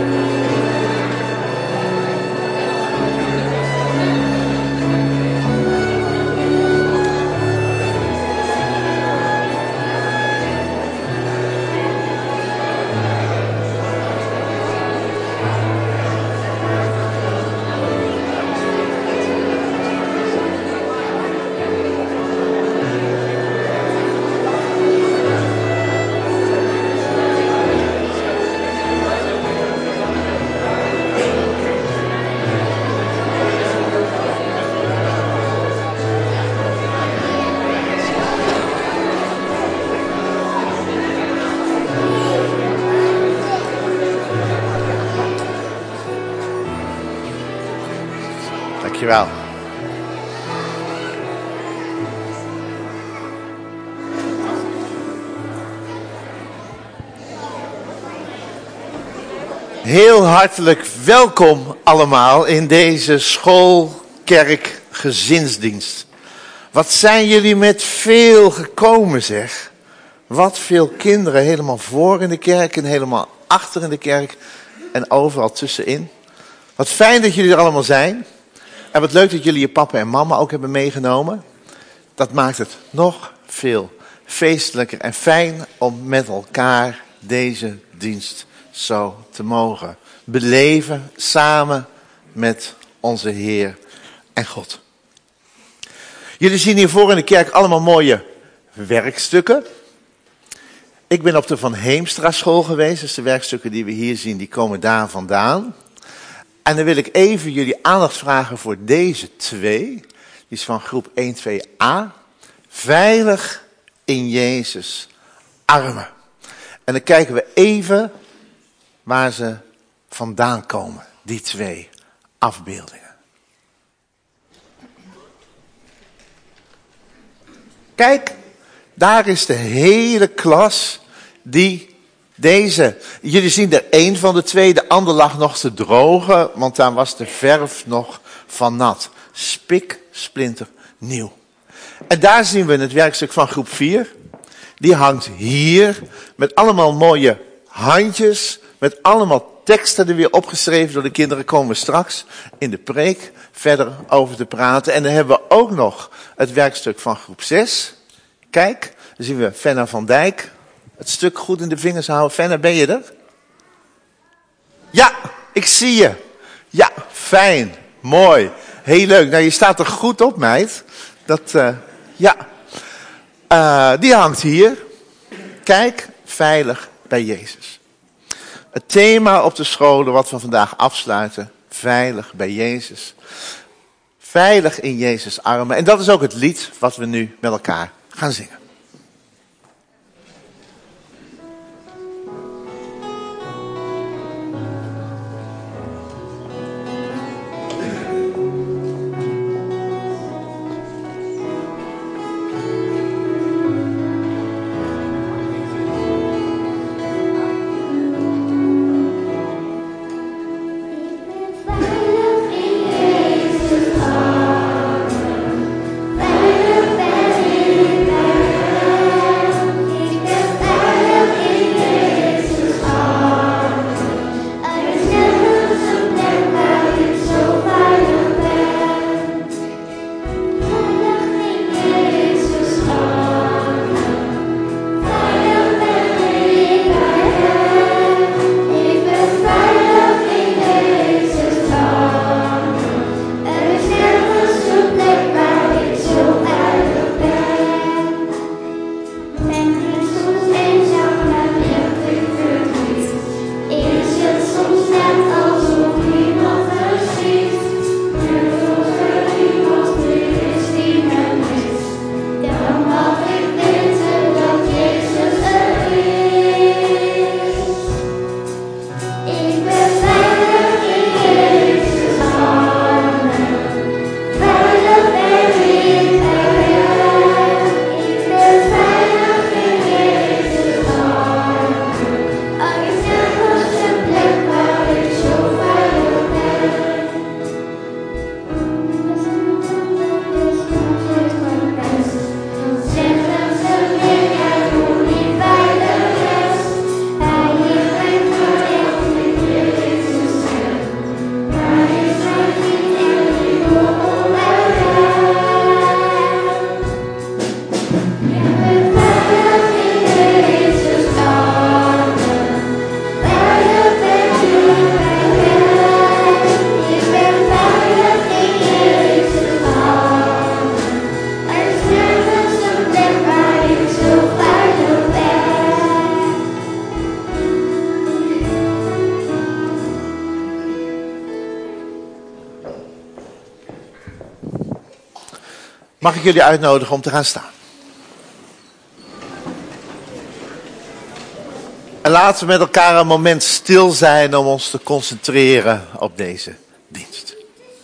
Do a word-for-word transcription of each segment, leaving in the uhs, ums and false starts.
Dankjewel. Heel hartelijk welkom allemaal in deze schoolkerk gezinsdienst. Wat zijn jullie met veel gekomen, zeg. Wat veel kinderen, helemaal voor in de kerk en helemaal achter in de kerk en overal tussenin. Wat fijn dat jullie er allemaal zijn. En wat leuk dat jullie je papa en mama ook hebben meegenomen. Dat maakt het nog veel feestelijker en fijn om met elkaar deze dienst zo te mogen beleven, samen met onze Heer en God. Jullie zien hiervoor in de kerk allemaal mooie werkstukken. Ik ben op de Van Heemstra school geweest, dus de werkstukken die we hier zien, die komen daar vandaan. En dan wil ik even jullie aandacht vragen voor deze twee. Die is van groep één twee a. Veilig in Jezus' armen. En dan kijken we even waar ze vandaan komen, die twee afbeeldingen. Kijk, daar is de hele klas die deze, jullie zien er één van de twee, de ander lag nog te drogen, want daar was de verf nog van nat. Spik, splinter, nieuw. En daar zien we het werkstuk van groep vier. Die hangt hier met allemaal mooie handjes, met allemaal teksten er weer opgeschreven door de kinderen. Komen we straks in de preek verder over te praten. En dan hebben we ook nog het werkstuk van groep zes. Kijk, dan zien we Fenna van Dijk. Het stuk goed in de vingers houden. Fenna, ben je er? Ja, ik zie je. Ja, fijn. Mooi. Heel leuk. Nou, je staat er goed op, meid. Dat, uh, ja. Uh, die hangt hier. Kijk, veilig bij Jezus. Het thema op de scholen wat we vandaag afsluiten. Veilig bij Jezus. Veilig in Jezus' armen. En dat is ook het lied wat we nu met elkaar gaan zingen. Veilig Mag ik jullie uitnodigen om te gaan staan? En laten we met elkaar een moment stil zijn om ons te concentreren op deze dienst.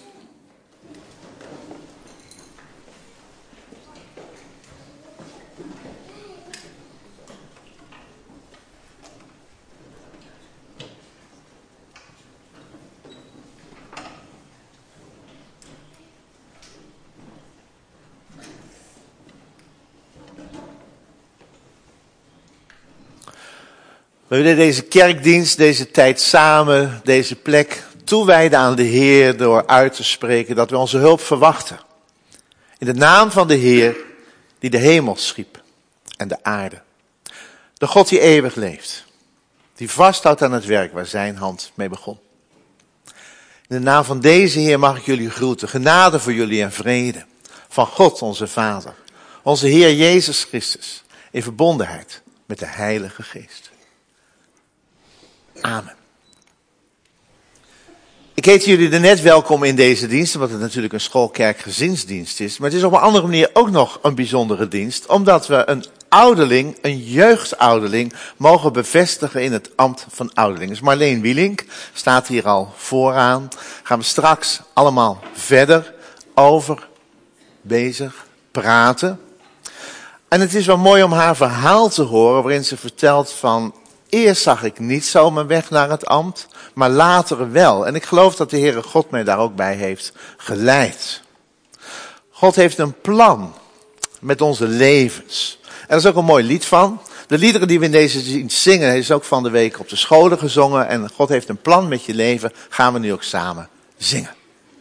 We willen deze kerkdienst, deze tijd samen, deze plek toewijden aan de Heer door uit te spreken dat we onze hulp verwachten. In de naam van de Heer die de hemel schiep en de aarde. De God die eeuwig leeft, die vasthoudt aan het werk waar zijn hand mee begon. In de naam van deze Heer mag ik jullie groeten, genade voor jullie en vrede van God onze Vader, onze Heer Jezus Christus, in verbondenheid met de Heilige Geest. Amen. Ik heet jullie er net welkom in deze dienst, omdat het natuurlijk een schoolkerkgezinsdienst is. Maar het is op een andere manier ook nog een bijzondere dienst, omdat we een ouderling, een jeugdouderling, mogen bevestigen in het ambt van ouderling. Dus Marleen Wielink staat hier al vooraan. Gaan we straks allemaal verder over bezig praten. En het is wel mooi om haar verhaal te horen, waarin ze vertelt van: eerst zag ik niet zo mijn weg naar het ambt, maar later wel. En ik geloof dat de Heere God mij daar ook bij heeft geleid. God heeft een plan met onze levens. En er is ook een mooi lied van. De liederen die we in deze dienst zingen, is ook van de week op de scholen gezongen. En God heeft een plan met je leven, gaan we nu ook samen zingen.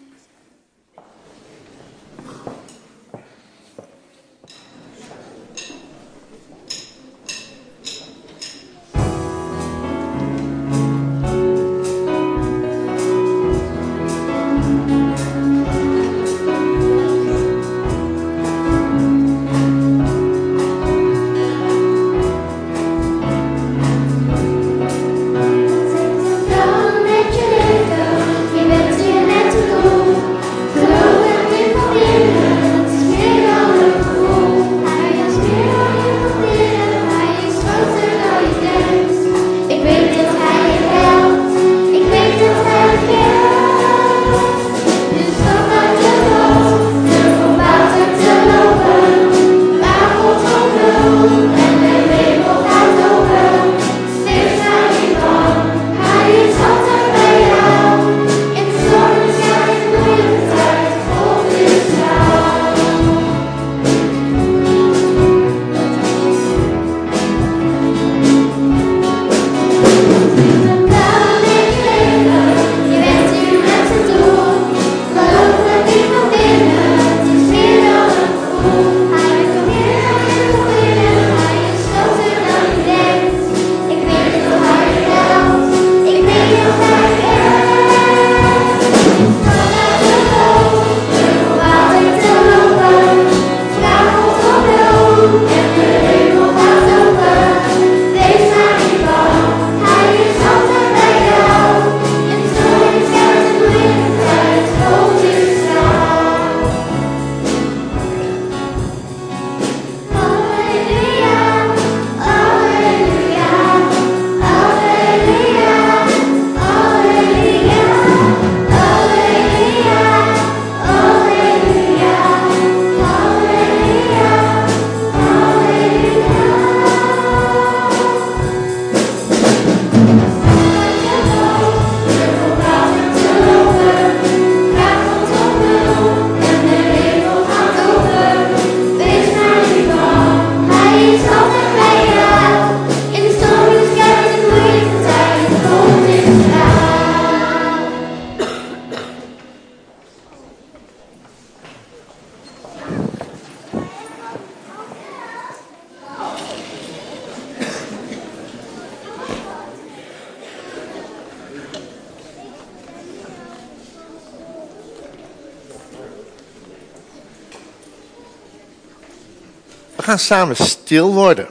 We gaan samen stil worden.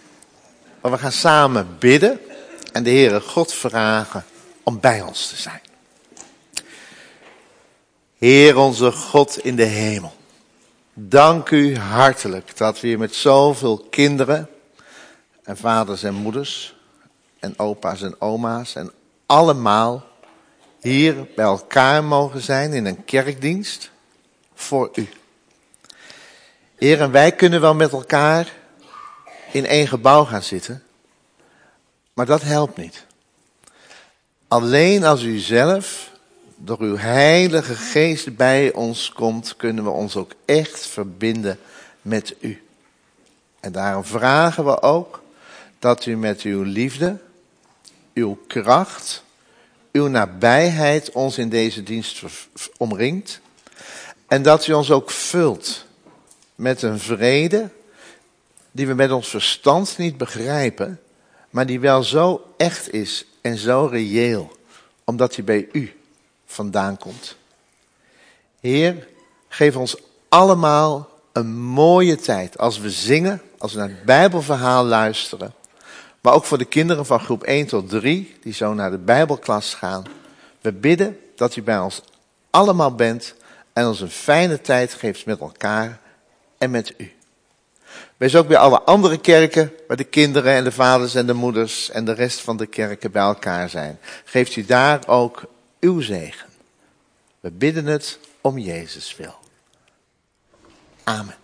Maar we gaan samen bidden en de Heere God vragen om bij ons te zijn. Heer onze God in de hemel. dank u hartelijk dat we hier met zoveel kinderen en vaders en moeders en opa's en oma's en allemaal hier bij elkaar mogen zijn in een kerkdienst voor u. Heer, en wij kunnen wel met elkaar in één gebouw gaan zitten, maar dat helpt niet. Alleen als u zelf door uw heilige geest bij ons komt, kunnen we ons ook echt verbinden met u. En daarom vragen we ook dat u met uw liefde, uw kracht, uw nabijheid ons in deze dienst omringt. En dat u ons ook vult met een vrede die we met ons verstand niet begrijpen, maar die wel zo echt is en zo reëel, omdat die bij u vandaan komt. Heer, geef ons allemaal een mooie tijd als we zingen, als we naar het Bijbelverhaal luisteren. Maar ook voor de kinderen van groep één tot drie, die zo naar de Bijbelklas gaan. We bidden dat u bij ons allemaal bent en ons een fijne tijd geeft met elkaar en met u. Wees ook bij alle andere kerken, waar de kinderen en de vaders en de moeders en de rest van de kerken bij elkaar zijn. Geeft u daar ook uw zegen. We bidden het om Jezus wil. Amen.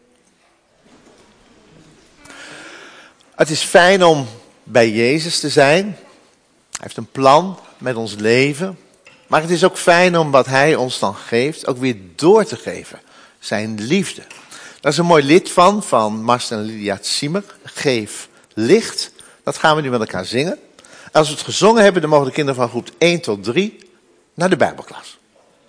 Het is fijn om bij Jezus te zijn. Hij heeft een plan met ons leven. Maar het is ook fijn om wat hij ons dan geeft, ook weer door te geven. Zijn liefde. Daar is een mooi lied van, van Marcel en Lydia Zimmer. Geef licht. Dat gaan we nu met elkaar zingen. En als we het gezongen hebben, dan mogen de kinderen van groep één tot drie naar de Bijbelklas.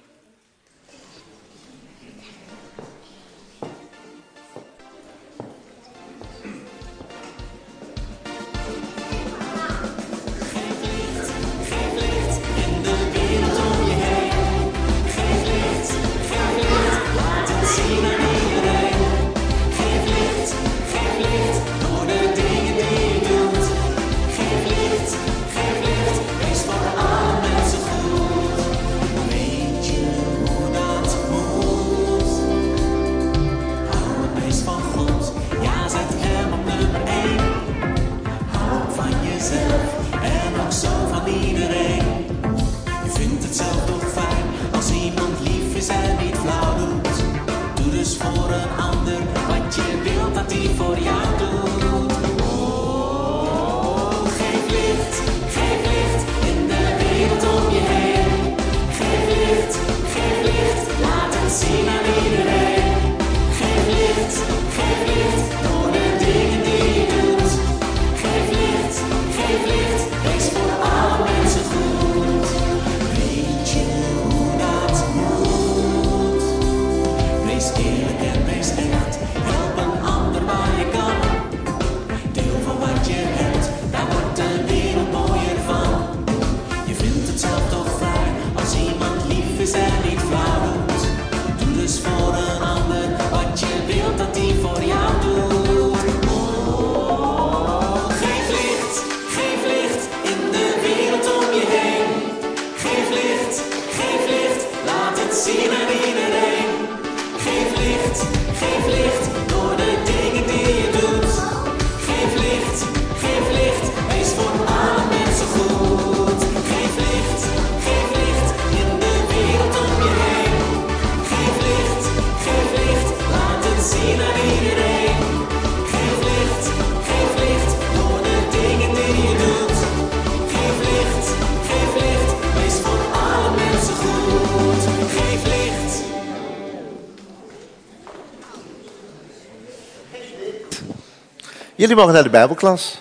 Jullie mogen naar de Bijbelklas.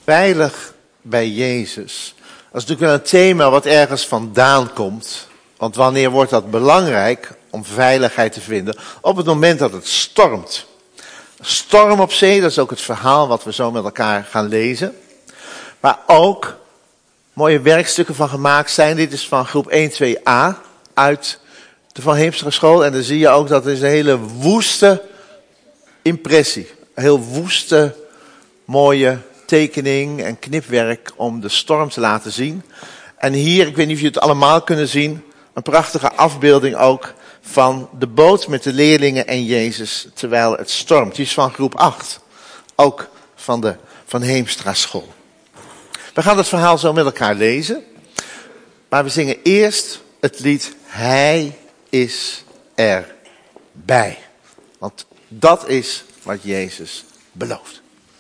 Veilig bij Jezus. Dat is natuurlijk wel een thema wat ergens vandaan komt. Want wanneer wordt dat belangrijk om veiligheid te vinden? Op het moment dat het stormt. Storm op zee, dat is ook het verhaal wat we zo met elkaar gaan lezen. Waar ook mooie werkstukken van gemaakt zijn. Dit is van groep één twee a uit de Van Heemstra school. En dan zie je ook dat het is een hele woeste impressie. Een heel woeste, mooie tekening en knipwerk om de storm te laten zien. En hier, ik weet niet of jullie het allemaal kunnen zien, een prachtige afbeelding ook van de boot met de leerlingen en Jezus terwijl het stormt. Die is van groep acht, ook van de Van Heemstra school. We gaan het verhaal zo met elkaar lezen, maar we zingen eerst het lied Hij is erbij. Want dat is wat Jezus belooft.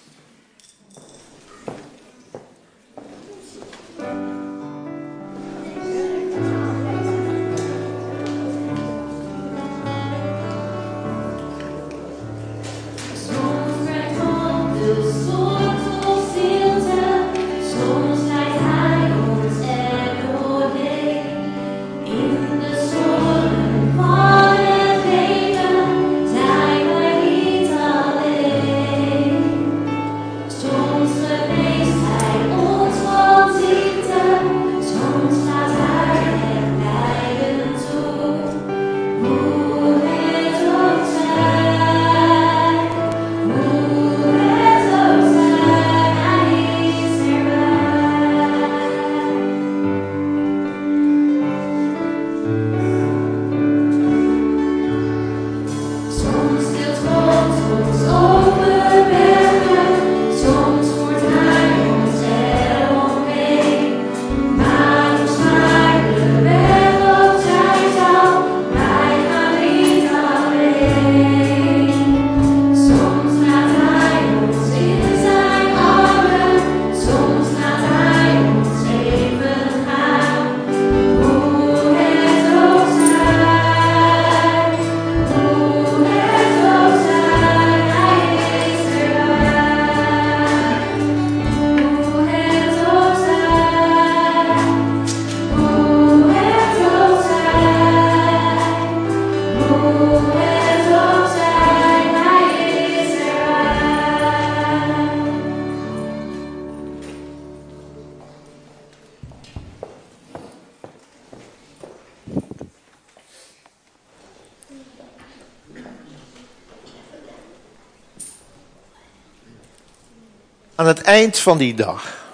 Aan het eind van die dag,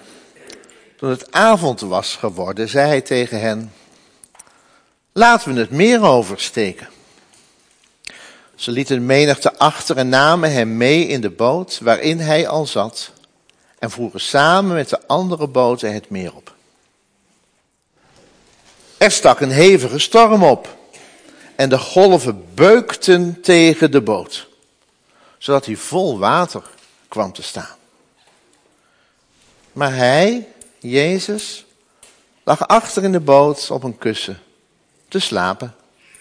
toen het avond was geworden, zei hij tegen hen: laten we het meer oversteken. Ze lieten de menigte achter en namen hem mee in de boot waarin hij al zat en voeren samen met de andere boten het meer op. Er stak een hevige storm op en de golven beukten tegen de boot, zodat hij vol water kwam te staan. Maar hij, Jezus, lag achter in de boot op een kussen te slapen.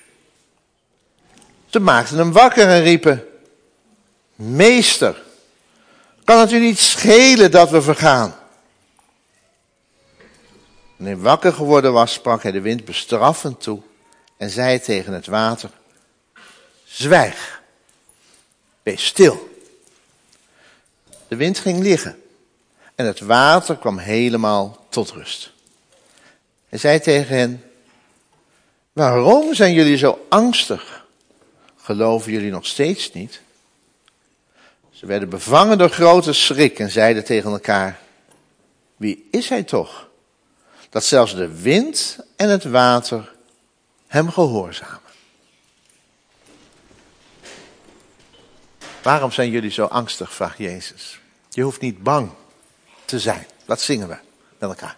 Ze maakten hem wakker en riepen: Meester, kan het u niet schelen dat we vergaan? Toen hij wakker geworden was, sprak hij de wind bestraffend toe en zei tegen het water: zwijg, wees stil. De wind ging liggen en het water kwam helemaal tot rust. Hij zei tegen hen: waarom zijn jullie zo angstig? Geloven jullie nog steeds niet? Ze werden bevangen door grote schrik en zeiden tegen elkaar: wie is hij toch, dat zelfs de wind en het water hem gehoorzamen? Waarom zijn jullie zo angstig, vraagt Jezus. Je hoeft niet bang te zijn. Dat zingen we met elkaar.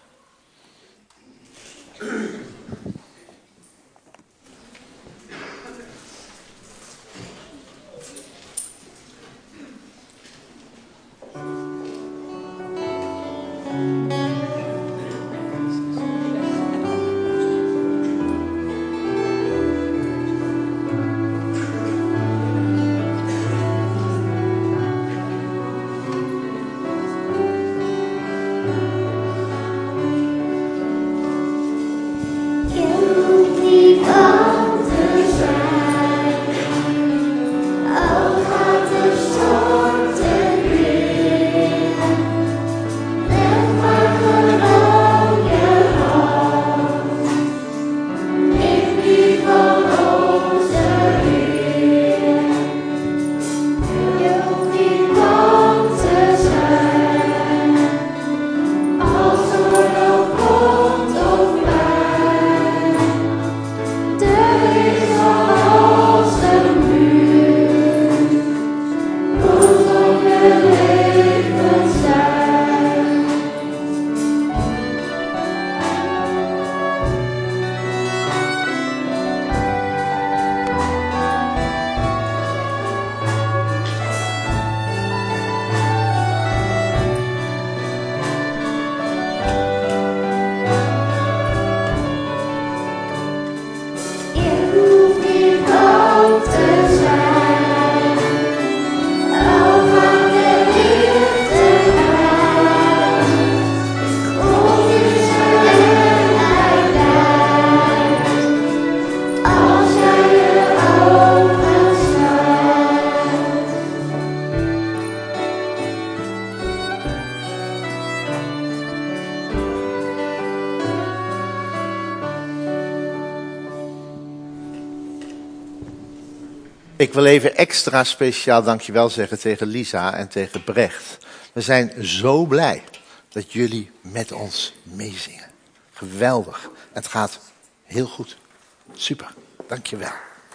Ik wil even extra speciaal dankjewel zeggen tegen Lisa en tegen Brecht. We zijn zo blij dat jullie met ons meezingen. Geweldig. Het gaat heel goed. Super. Dankjewel.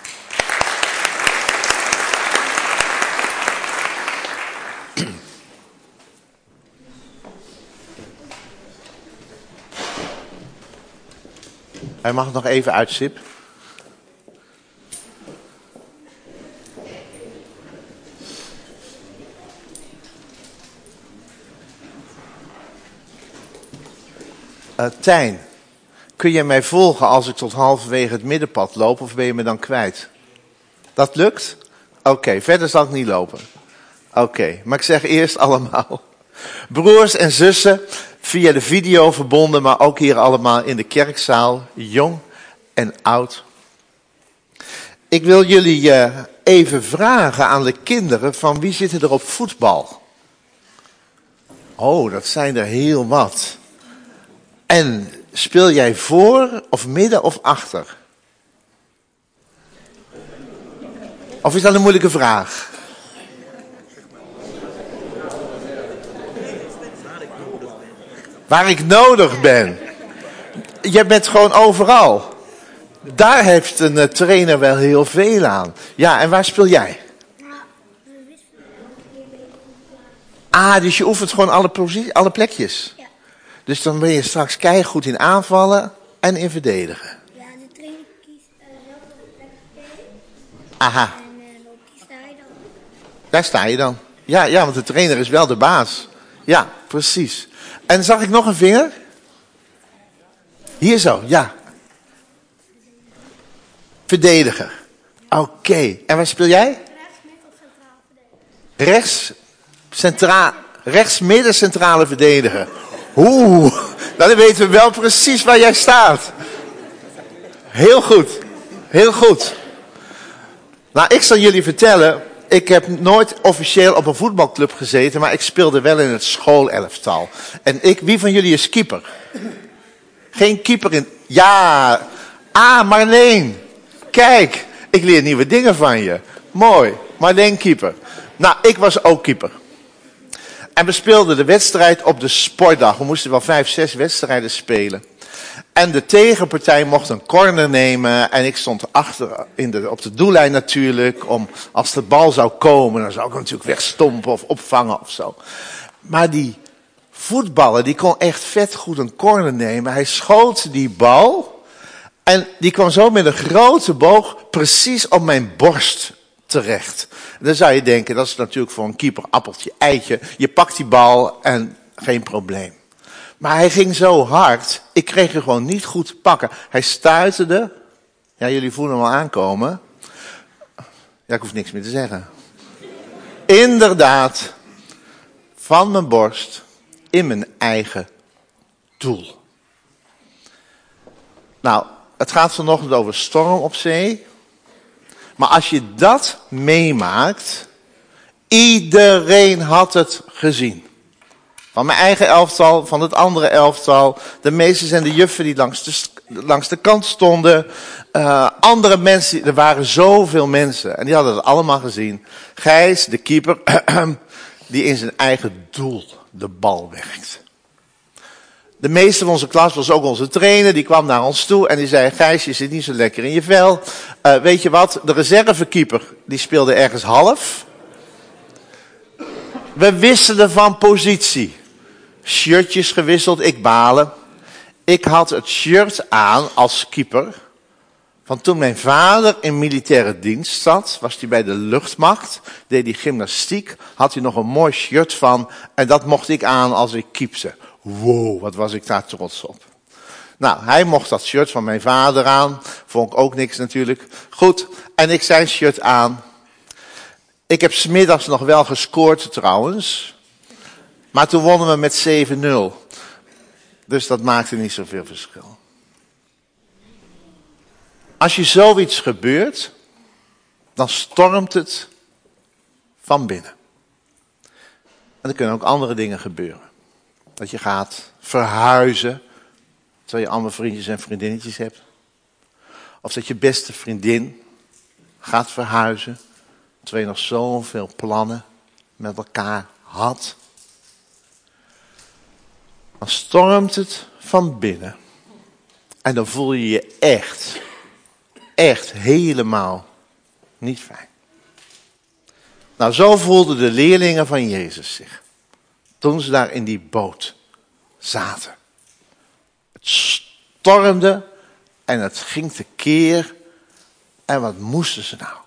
Hij mag het nog even uit, Sip. Uh, Tijn, kun je mij volgen als ik tot halverwege het middenpad loop of ben je me dan kwijt? Dat lukt? Oké, okay, verder zal ik niet lopen. Oké, okay, maar ik zeg eerst allemaal. Broers en zussen, via de video verbonden, maar ook hier allemaal in de kerkzaal, jong en oud. Ik wil jullie uh, even vragen aan de kinderen van wie zitten er op voetbal? Oh, dat zijn er heel wat. En speel jij voor of midden of achter? Of is dat een moeilijke vraag? Waar ik nodig ben. Je bent gewoon overal. Daar heeft een uh, trainer wel heel veel aan. Ja, en waar speel jij? Ah, dus je oefent gewoon alle, posities, alle plekjes. Ja. Dus dan ben je straks keigoed in aanvallen en in verdedigen. Ja, de trainer kiest uh, welke plek spelen. Aha. En uh, waar sta je dan? Daar sta je dan. Ja, ja, want de trainer is wel de baas. Ja, precies. En zag ik nog een vinger? Hier zo, ja. Verdediger. Oké. Okay. En waar speel jij? Rechts, midden, centraal verdediger. Rechts, centra, rechts, midden, centrale verdediger. Oeh, nou dan weten we wel precies waar jij staat. Heel goed. Heel goed. Nou, ik zal jullie vertellen. Ik heb nooit officieel op een voetbalclub gezeten, maar ik speelde wel in het schoolelftal. En ik, wie van jullie is keeper? Geen keeper in... Ja, ah, Marleen. Kijk, ik leer nieuwe dingen van je. Mooi, Marleen keeper. Nou, ik was ook keeper. En we speelden de wedstrijd op de sportdag. We moesten wel vijf, zes wedstrijden spelen. En de tegenpartij mocht een corner nemen. En ik stond achter in de, op de doellijn natuurlijk. Om als de bal zou komen, dan zou ik hem natuurlijk wegstompen of opvangen of zo. Maar die voetballer, die kon echt vet goed een corner nemen. Hij schoot die bal. En die kwam zo met een grote boog precies op mijn borst terecht. Dan zou je denken, dat is natuurlijk voor een keeper appeltje eitje. Je pakt die bal en geen probleem. Maar hij ging zo hard, ik kreeg hem gewoon niet goed te pakken. Hij stuiterde, ja jullie voelen hem al aankomen. Ja, ik hoef niks meer te zeggen. Inderdaad, van mijn borst, in mijn eigen doel. Nou, het gaat vanochtend over storm op zee. Maar als je dat meemaakt, iedereen had het gezien. Van mijn eigen elftal, van het andere elftal. De meesten zijn de juffen die langs de, langs de kant stonden. Uh, andere mensen, er waren zoveel mensen. En die hadden het allemaal gezien. Gijs, de keeper, die in zijn eigen doel de bal werkt. De meeste van onze klas was ook onze trainer. Die kwam naar ons toe en die zei, Gijs, je zit niet zo lekker in je vel. Uh, weet je wat, de reservekeeper, die speelde ergens half. We wisselden van positie. Shirtjes gewisseld, ik balen. Ik had het shirt aan als keeper. Van toen mijn vader in militaire dienst zat, was hij bij de luchtmacht, deed hij gymnastiek, had hij nog een mooi shirt van en dat mocht ik aan als ik keepte. Wow, wat was ik daar trots op. Nou, hij mocht dat shirt van mijn vader aan, vond ik ook niks natuurlijk. Goed, en ik zijn shirt aan. Ik heb 's middags nog wel gescoord trouwens. Maar toen wonnen we met zeven nul. Dus dat maakte niet zoveel verschil. Als je zoiets gebeurt, dan stormt het van binnen. En er kunnen ook andere dingen gebeuren. Dat je gaat verhuizen, terwijl je allemaal vriendjes en vriendinnetjes hebt. Of dat je beste vriendin gaat verhuizen. terwijl je nog zoveel plannen met elkaar had. Dan stormt het van binnen. En dan voel je je echt, echt helemaal niet fijn. Nou, zo voelden de leerlingen van Jezus zich. Toen ze daar in die boot zaten. Het stormde en het ging tekeer. En wat moesten ze nou?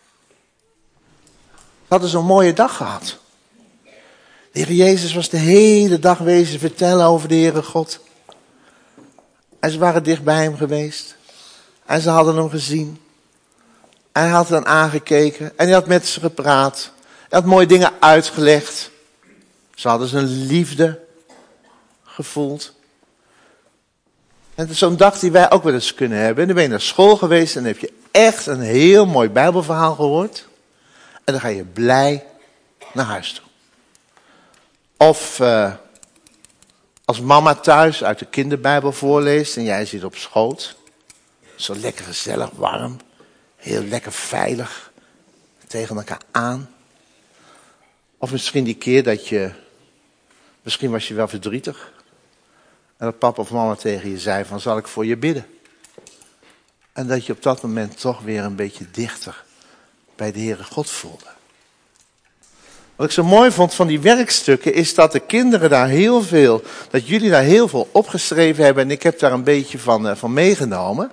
Ze hadden zo'n mooie dag gehad. De Heer Jezus was de hele dag wezen vertellen over de Heere God. En ze waren dicht bij hem geweest. En ze hadden hem gezien. En hij had hen aangekeken. En hij had met ze gepraat. Hij had mooie dingen uitgelegd. Ze hadden zijn liefde gevoeld. En het is zo'n dag die wij ook wel eens kunnen hebben. En dan ben je naar school geweest en dan heb je echt een heel mooi Bijbelverhaal gehoord. En dan ga je blij naar huis toe. Of uh, als mama thuis uit de kinderbijbel voorleest en jij zit op schoot. Zo lekker gezellig, warm. Heel lekker veilig. Tegen elkaar aan. Of misschien die keer dat je, misschien was je wel verdrietig. En dat papa of mama tegen je zei van, zal ik voor je bidden? En dat je op dat moment toch weer een beetje dichter bij de Heere God voelde. Wat ik zo mooi vond van die werkstukken is dat de kinderen daar heel veel, dat jullie daar heel veel opgeschreven hebben en ik heb daar een beetje van, uh, van meegenomen.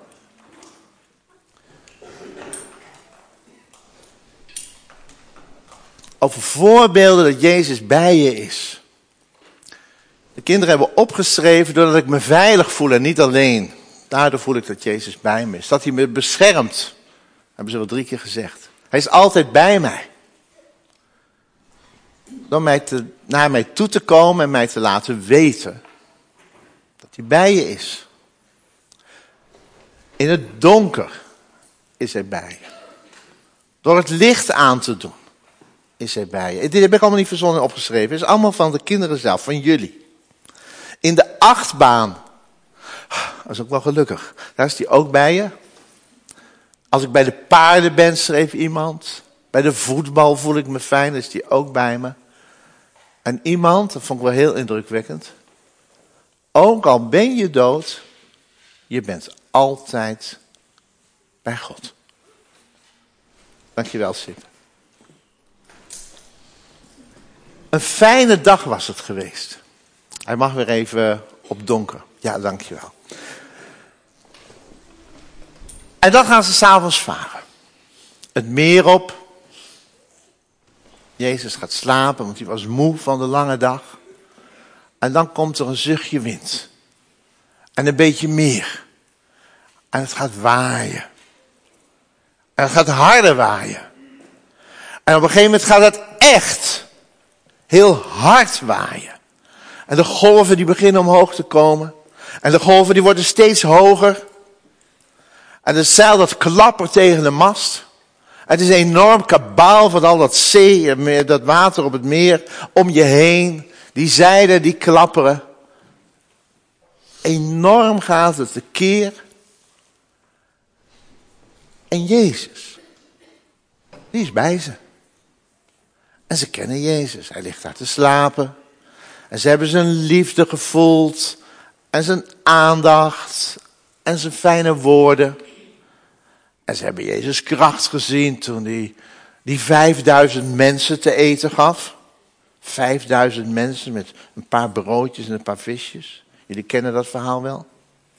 Over voorbeelden dat Jezus bij je is. De kinderen hebben opgeschreven doordat ik me veilig voel en niet alleen. Daardoor voel ik dat Jezus bij me is. Dat hij me beschermt. Hebben ze wel drie keer gezegd. Hij is altijd bij mij. Door mij te, naar mij toe te komen en mij te laten weten. Dat hij bij je is. In het donker is hij bij je. Door het licht aan te doen is hij bij je. Dit heb ik allemaal niet verzonnen opgeschreven. Het is allemaal van de kinderen zelf, van jullie. In de achtbaan. Dat is ook wel gelukkig. Daar is hij ook bij je. Als ik bij de paarden ben, schreef iemand. Bij de voetbal voel ik me fijn, is hij ook bij me. En iemand, dat vond ik wel heel indrukwekkend. Ook al ben je dood, je bent altijd bij God. Dankjewel, Sip. Een fijne dag was het geweest. Hij mag weer even op donker. Ja, dankjewel. En dan gaan ze 's avonds varen. Het meer op. Jezus gaat slapen, want hij was moe van de lange dag. En dan komt er een zuchtje wind. En een beetje meer. En het gaat waaien. En het gaat harder waaien. En op een gegeven moment gaat het echt heel hard waaien. En de golven die beginnen omhoog te komen. En de golven die worden steeds hoger. En het zeil dat klappert tegen de mast. Het is een enorm kabaal van al dat zee, dat water op het meer om je heen. Die zeilen, die klapperen. Enorm gaat het tekeer. En Jezus, die is bij ze. En ze kennen Jezus. Hij ligt daar te slapen. En ze hebben zijn liefde gevoeld. En zijn aandacht. En zijn fijne woorden. En ze hebben Jezus kracht gezien toen hij die vijfduizend mensen te eten gaf. Vijfduizend mensen met een paar broodjes en een paar visjes. Jullie kennen dat verhaal wel.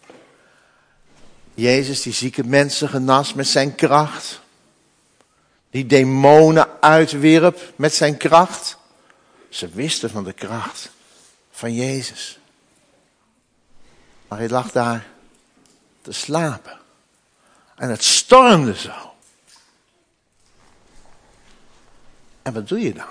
Jezus die zieke mensen genas met zijn kracht. Die demonen uitwierp met zijn kracht. Ze wisten van de kracht van Jezus. Maar hij lag daar te slapen. En het stormde zo. En wat doe je dan?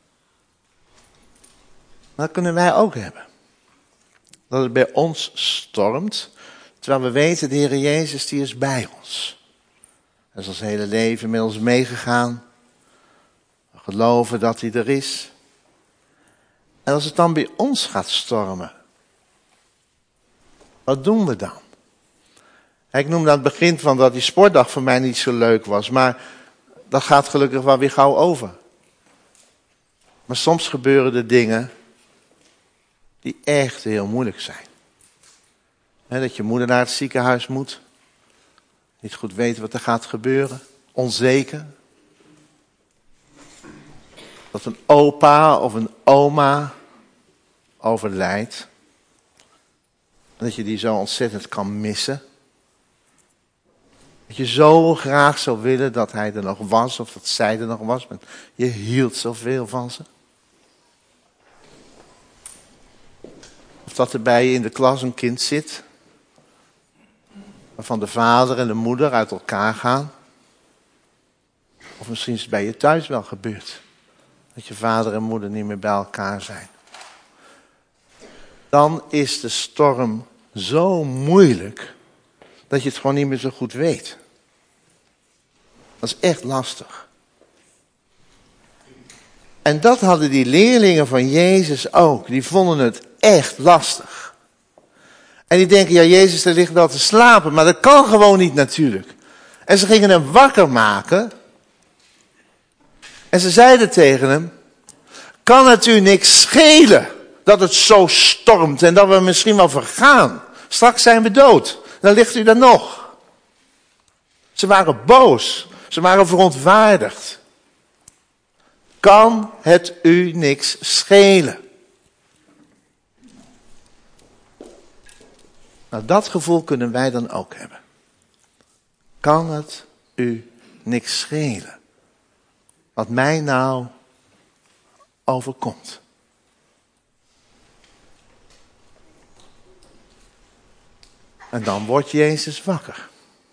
Dat kunnen wij ook hebben. Dat het bij ons stormt. Terwijl we weten, de Heer Jezus die is bij ons. Hij is ons hele leven met ons meegegaan. We geloven dat hij er is. En als het dan bij ons gaat stormen. Wat doen we dan? Ik noemde aan het begin van dat die sportdag voor mij niet zo leuk was. Maar dat gaat gelukkig wel weer gauw over. Maar soms gebeuren er dingen die echt heel moeilijk zijn. He, dat je moeder naar het ziekenhuis moet. Niet goed weet wat er gaat gebeuren. Onzeker. Dat een opa of een oma overlijdt. En dat je die zo ontzettend kan missen. Dat je zo graag zou willen dat hij er nog was of dat zij er nog was. Maar je hield zoveel van ze. Of dat er bij je in de klas een kind zit. Waarvan de vader en de moeder uit elkaar gaan. Of misschien is het bij je thuis wel gebeurd. Dat je vader en moeder niet meer bij elkaar zijn. Dan is de storm zo moeilijk dat je het gewoon niet meer zo goed weet. Dat is echt lastig. En dat hadden die leerlingen van Jezus ook. Die vonden het echt lastig. En die denken, ja, Jezus, daar ligt wel te slapen. Maar dat kan gewoon niet natuurlijk. En ze gingen hem wakker maken. En ze zeiden tegen hem, kan het u niks schelen dat het zo stormt en dat we misschien wel vergaan? Straks zijn we dood. Dan ligt u daar nog. Ze waren boos. Ze waren verontwaardigd. Kan het u niks schelen? Nou, dat gevoel kunnen wij dan ook hebben. Kan het u niks schelen? Wat mij nou overkomt. En dan wordt Jezus wakker.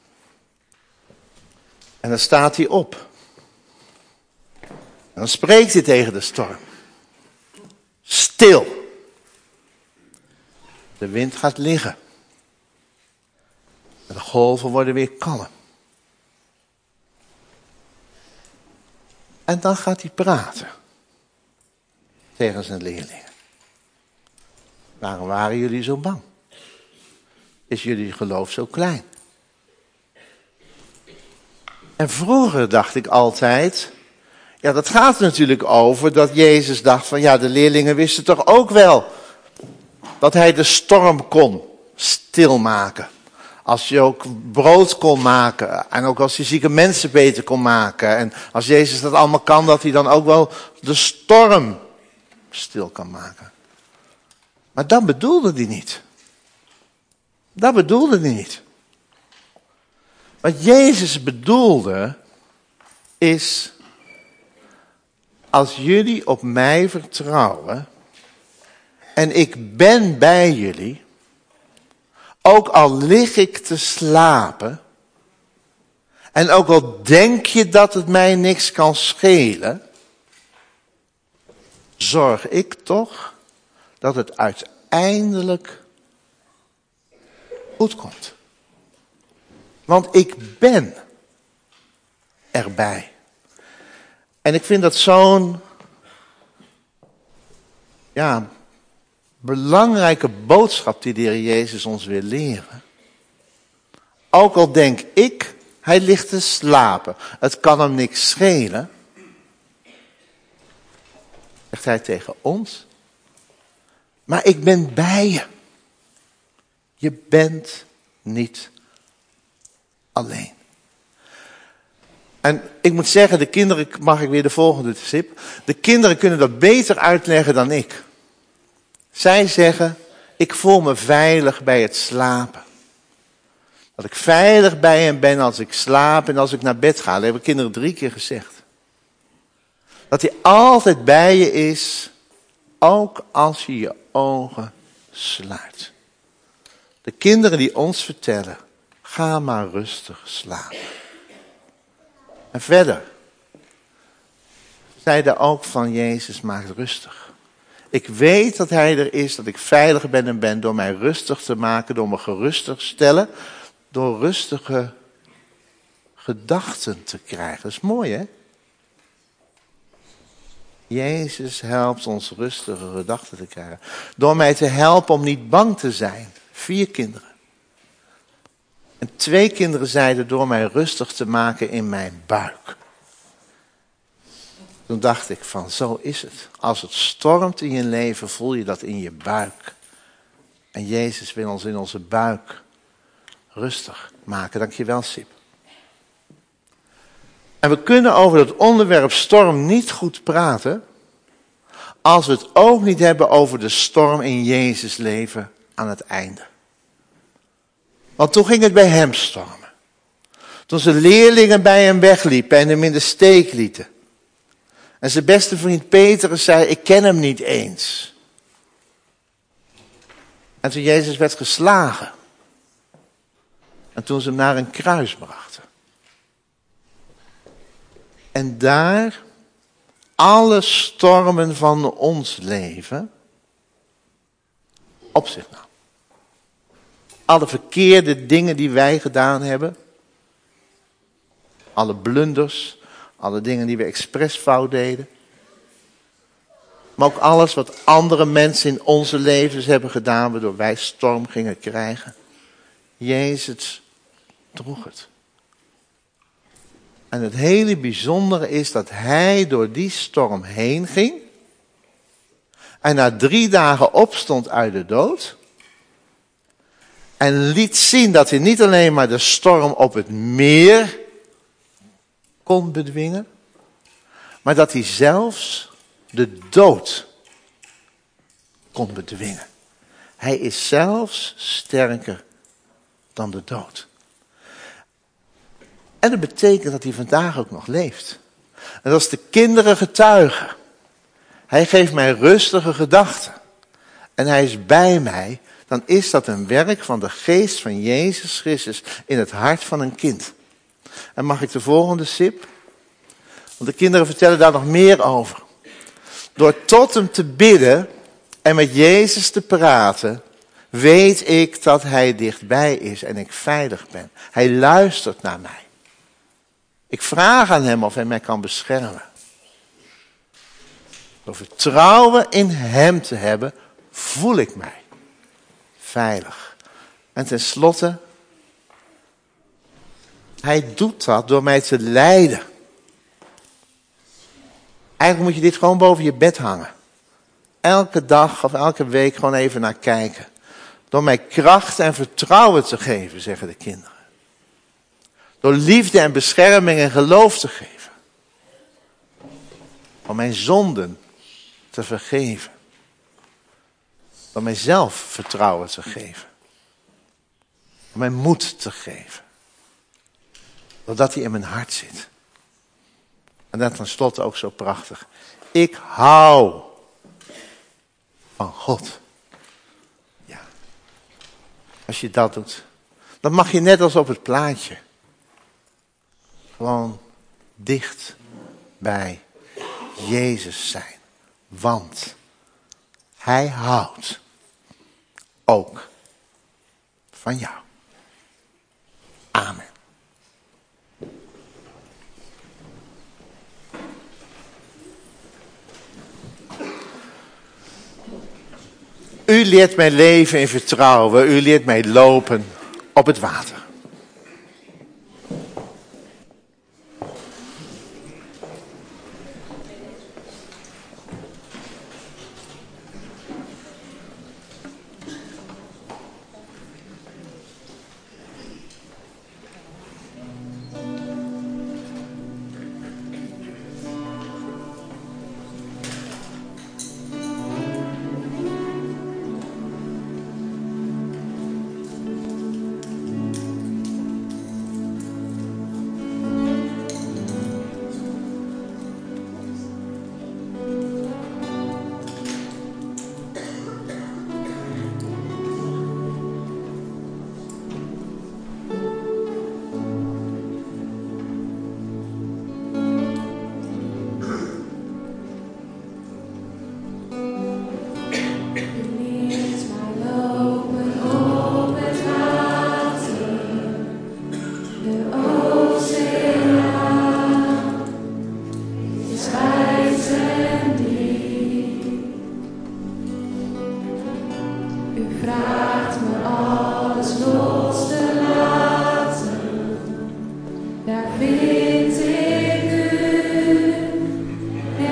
En dan staat hij op. En dan spreekt hij tegen de storm. Stil. De wind gaat liggen. En de golven worden weer kalm. En dan gaat hij praten. Tegen zijn leerlingen. Waarom waren jullie zo bang? Is jullie geloof zo klein? En vroeger dacht ik altijd, ja, dat gaat natuurlijk over dat Jezus dacht van, ja, de leerlingen wisten toch ook wel dat hij de storm kon stilmaken. Als je ook brood kon maken en ook als hij zieke mensen beter kon maken. En als Jezus dat allemaal kan, dat hij dan ook wel de storm stil kan maken. Maar dat bedoelde hij niet. Dat bedoelde hij niet. Wat Jezus bedoelde is, als jullie op mij vertrouwen en ik ben bij jullie, ook al lig ik te slapen en ook al denk je dat het mij niks kan schelen, zorg ik toch dat het uiteindelijk goed komt. Want ik ben erbij. En ik vind dat zo'n ja, belangrijke boodschap die de Heer Jezus ons wil leren. Ook al denk ik, hij ligt te slapen. Het kan hem niks schelen. Zegt hij tegen ons. Maar ik ben bij je. Je bent niet alleen. En ik moet zeggen, de kinderen, mag ik weer de volgende tip. De kinderen kunnen dat beter uitleggen dan ik. Zij zeggen, ik voel me veilig bij het slapen. Dat ik veilig bij hem ben als ik slaap en als ik naar bed ga. Dat hebben kinderen drie keer gezegd. Dat hij altijd bij je is, ook als je je ogen sluit. De kinderen die ons vertellen, ga maar rustig slapen. En verder, zeiden ook van Jezus, maak het rustig. Ik weet dat hij er is, dat ik veilig ben en ben door mij rustig te maken, door me gerustig te stellen, door rustige gedachten te krijgen. Dat is mooi, hè? Jezus helpt ons rustige gedachten te krijgen. Door mij te helpen om niet bang te zijn. Vier kinderen. En twee kinderen zeiden door mij rustig te maken in mijn buik. Toen dacht ik van, zo is het. Als het stormt in je leven, voel je dat in je buik. En Jezus wil ons in onze buik rustig maken. Dankjewel, Sip. En we kunnen over het onderwerp storm niet goed praten als we het ook niet hebben over de storm in Jezus' leven aan het einde. Want toen ging het bij hem stormen. Toen zijn leerlingen bij hem wegliepen en hem in de steek lieten. En zijn beste vriend Petrus zei, ik ken hem niet eens. En toen Jezus werd geslagen. En toen ze hem naar een kruis brachten. En daar alle stormen van ons leven op zich nam. Alle verkeerde dingen die wij gedaan hebben. Alle blunders, alle dingen die we expres fout deden. Maar ook alles wat andere mensen in onze levens hebben gedaan, waardoor wij storm gingen krijgen. Jezus droeg het. En het hele bijzondere is dat hij door die storm heen ging. En na drie dagen opstond uit de dood. En liet zien dat hij niet alleen maar de storm op het meer kon bedwingen. Maar dat hij zelfs de dood kon bedwingen. Hij is zelfs sterker dan de dood. En dat betekent dat hij vandaag ook nog leeft. En als de kinderen getuigen. Hij geeft mij rustige gedachten. En hij is bij mij. Dan is dat een werk van de geest van Jezus Christus in het hart van een kind. En mag ik de volgende sip? Want de kinderen vertellen daar nog meer over. Door tot hem te bidden en met Jezus te praten, weet ik dat hij dichtbij is en ik veilig ben. Hij luistert naar mij. Ik vraag aan hem of hij mij kan beschermen. Door vertrouwen in hem te hebben, voel ik mij veilig. En tenslotte, hij doet dat door mij te leiden. Eigenlijk moet je dit gewoon boven je bed hangen. Elke dag of elke week gewoon even naar kijken. Door mij kracht en vertrouwen te geven, zeggen de kinderen. Door liefde en bescherming en geloof te geven. Om mijn zonden te vergeven. Door mijzelf vertrouwen te geven. Om mij moed te geven. Doordat hij in mijn hart zit. En dan tenslotte ook zo prachtig. Ik hou van God. Ja. Als je dat doet. Dan mag je net als op het plaatje. Gewoon dicht bij Jezus zijn. Want hij houdt ook van jou. Amen. U leert mij leven in vertrouwen. U leert mij lopen op het water. Daar vind ik u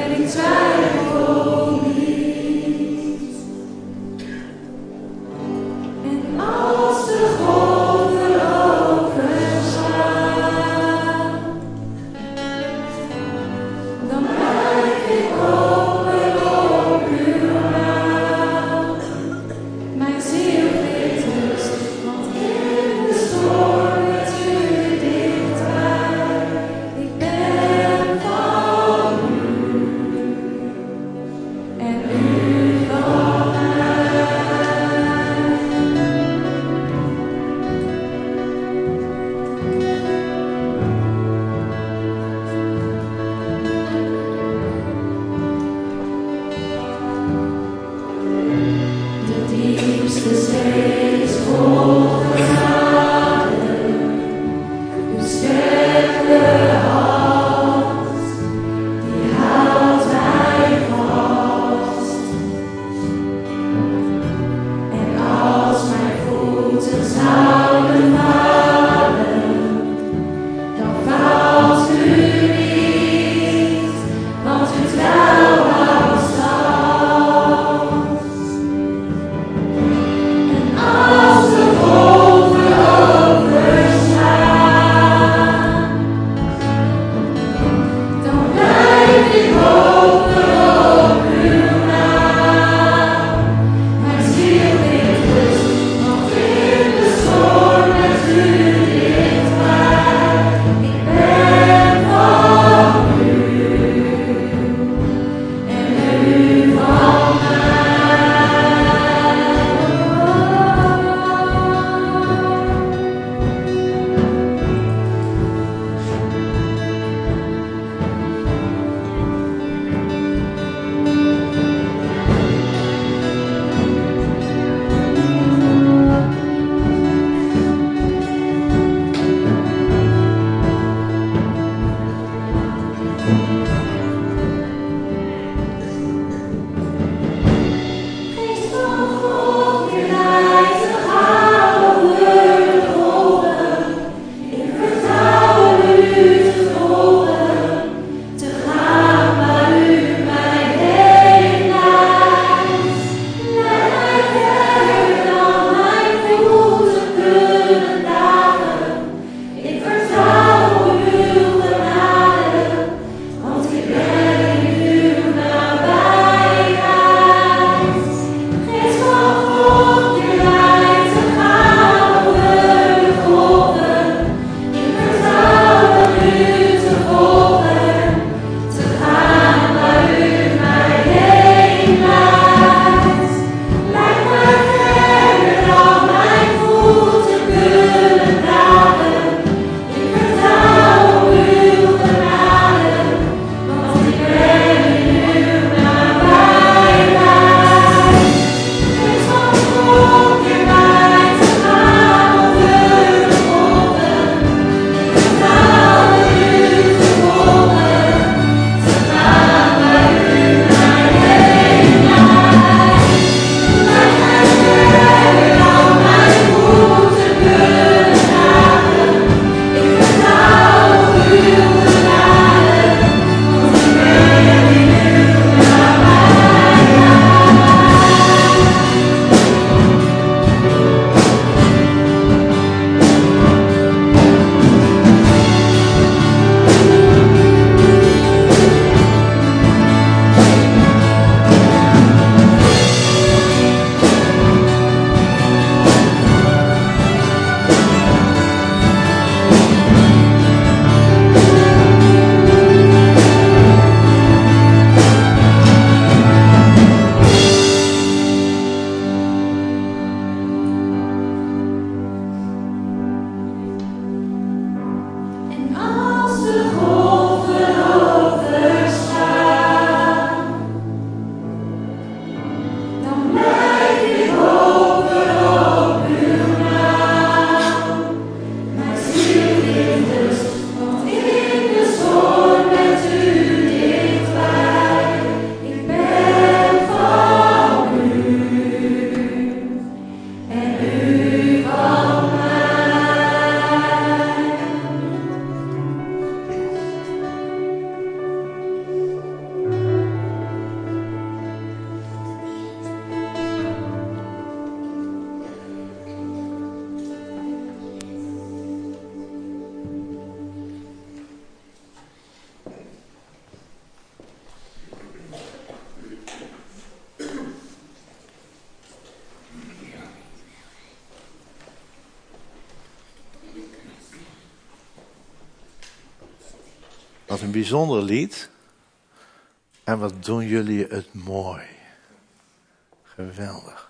Wat een bijzonder lied. En wat doen jullie het mooi. Geweldig.